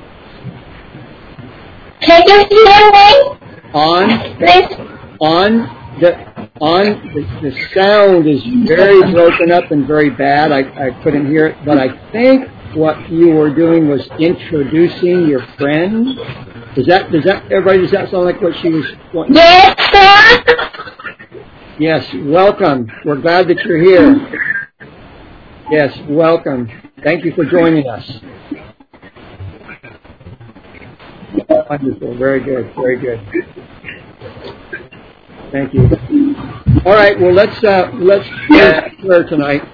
Can you hear me? On, Please? on, the, on, the, the sound is very broken up and very bad. I, I couldn't hear it, but I think what you were doing was introducing your friend. Does that, does that, everybody, does that sound like what she was wanting? Yes, sir. Yes, welcome. We're glad that you're here. Yes, welcome. Thank you for joining us. Wonderful. Very good. Very good. Thank you. All right. Well, let's uh, let's close prayer tonight.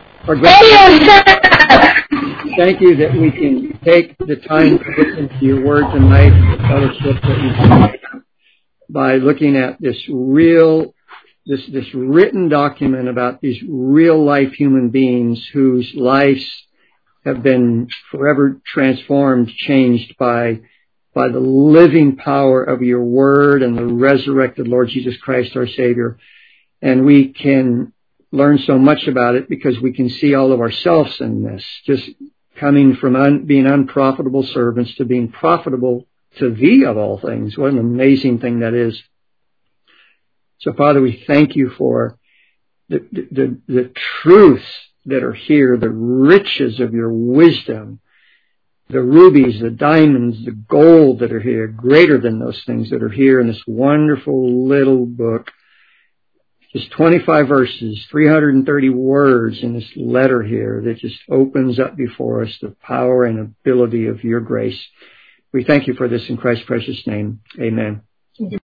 Thank you that we can take the time to listen to your word tonight, the fellowship that we do by looking at this real, this this written document about these real life human beings whose lives have been forever transformed, changed by by the living power of your word and the resurrected Lord Jesus Christ, our Savior. And we can learn so much about it because we can see all of ourselves in this, just coming from un, being unprofitable servants to being profitable to thee of all things. What an amazing thing that is. So, Father, we thank you for the, the, the, the truths that are here, the riches of your wisdom, the rubies, the diamonds, the gold that are here, greater than those things that are here in this wonderful little book. Just twenty-five verses, three hundred thirty words in this letter here that just opens up before us the power and ability of your grace. We thank you for this in Christ's precious name. Amen.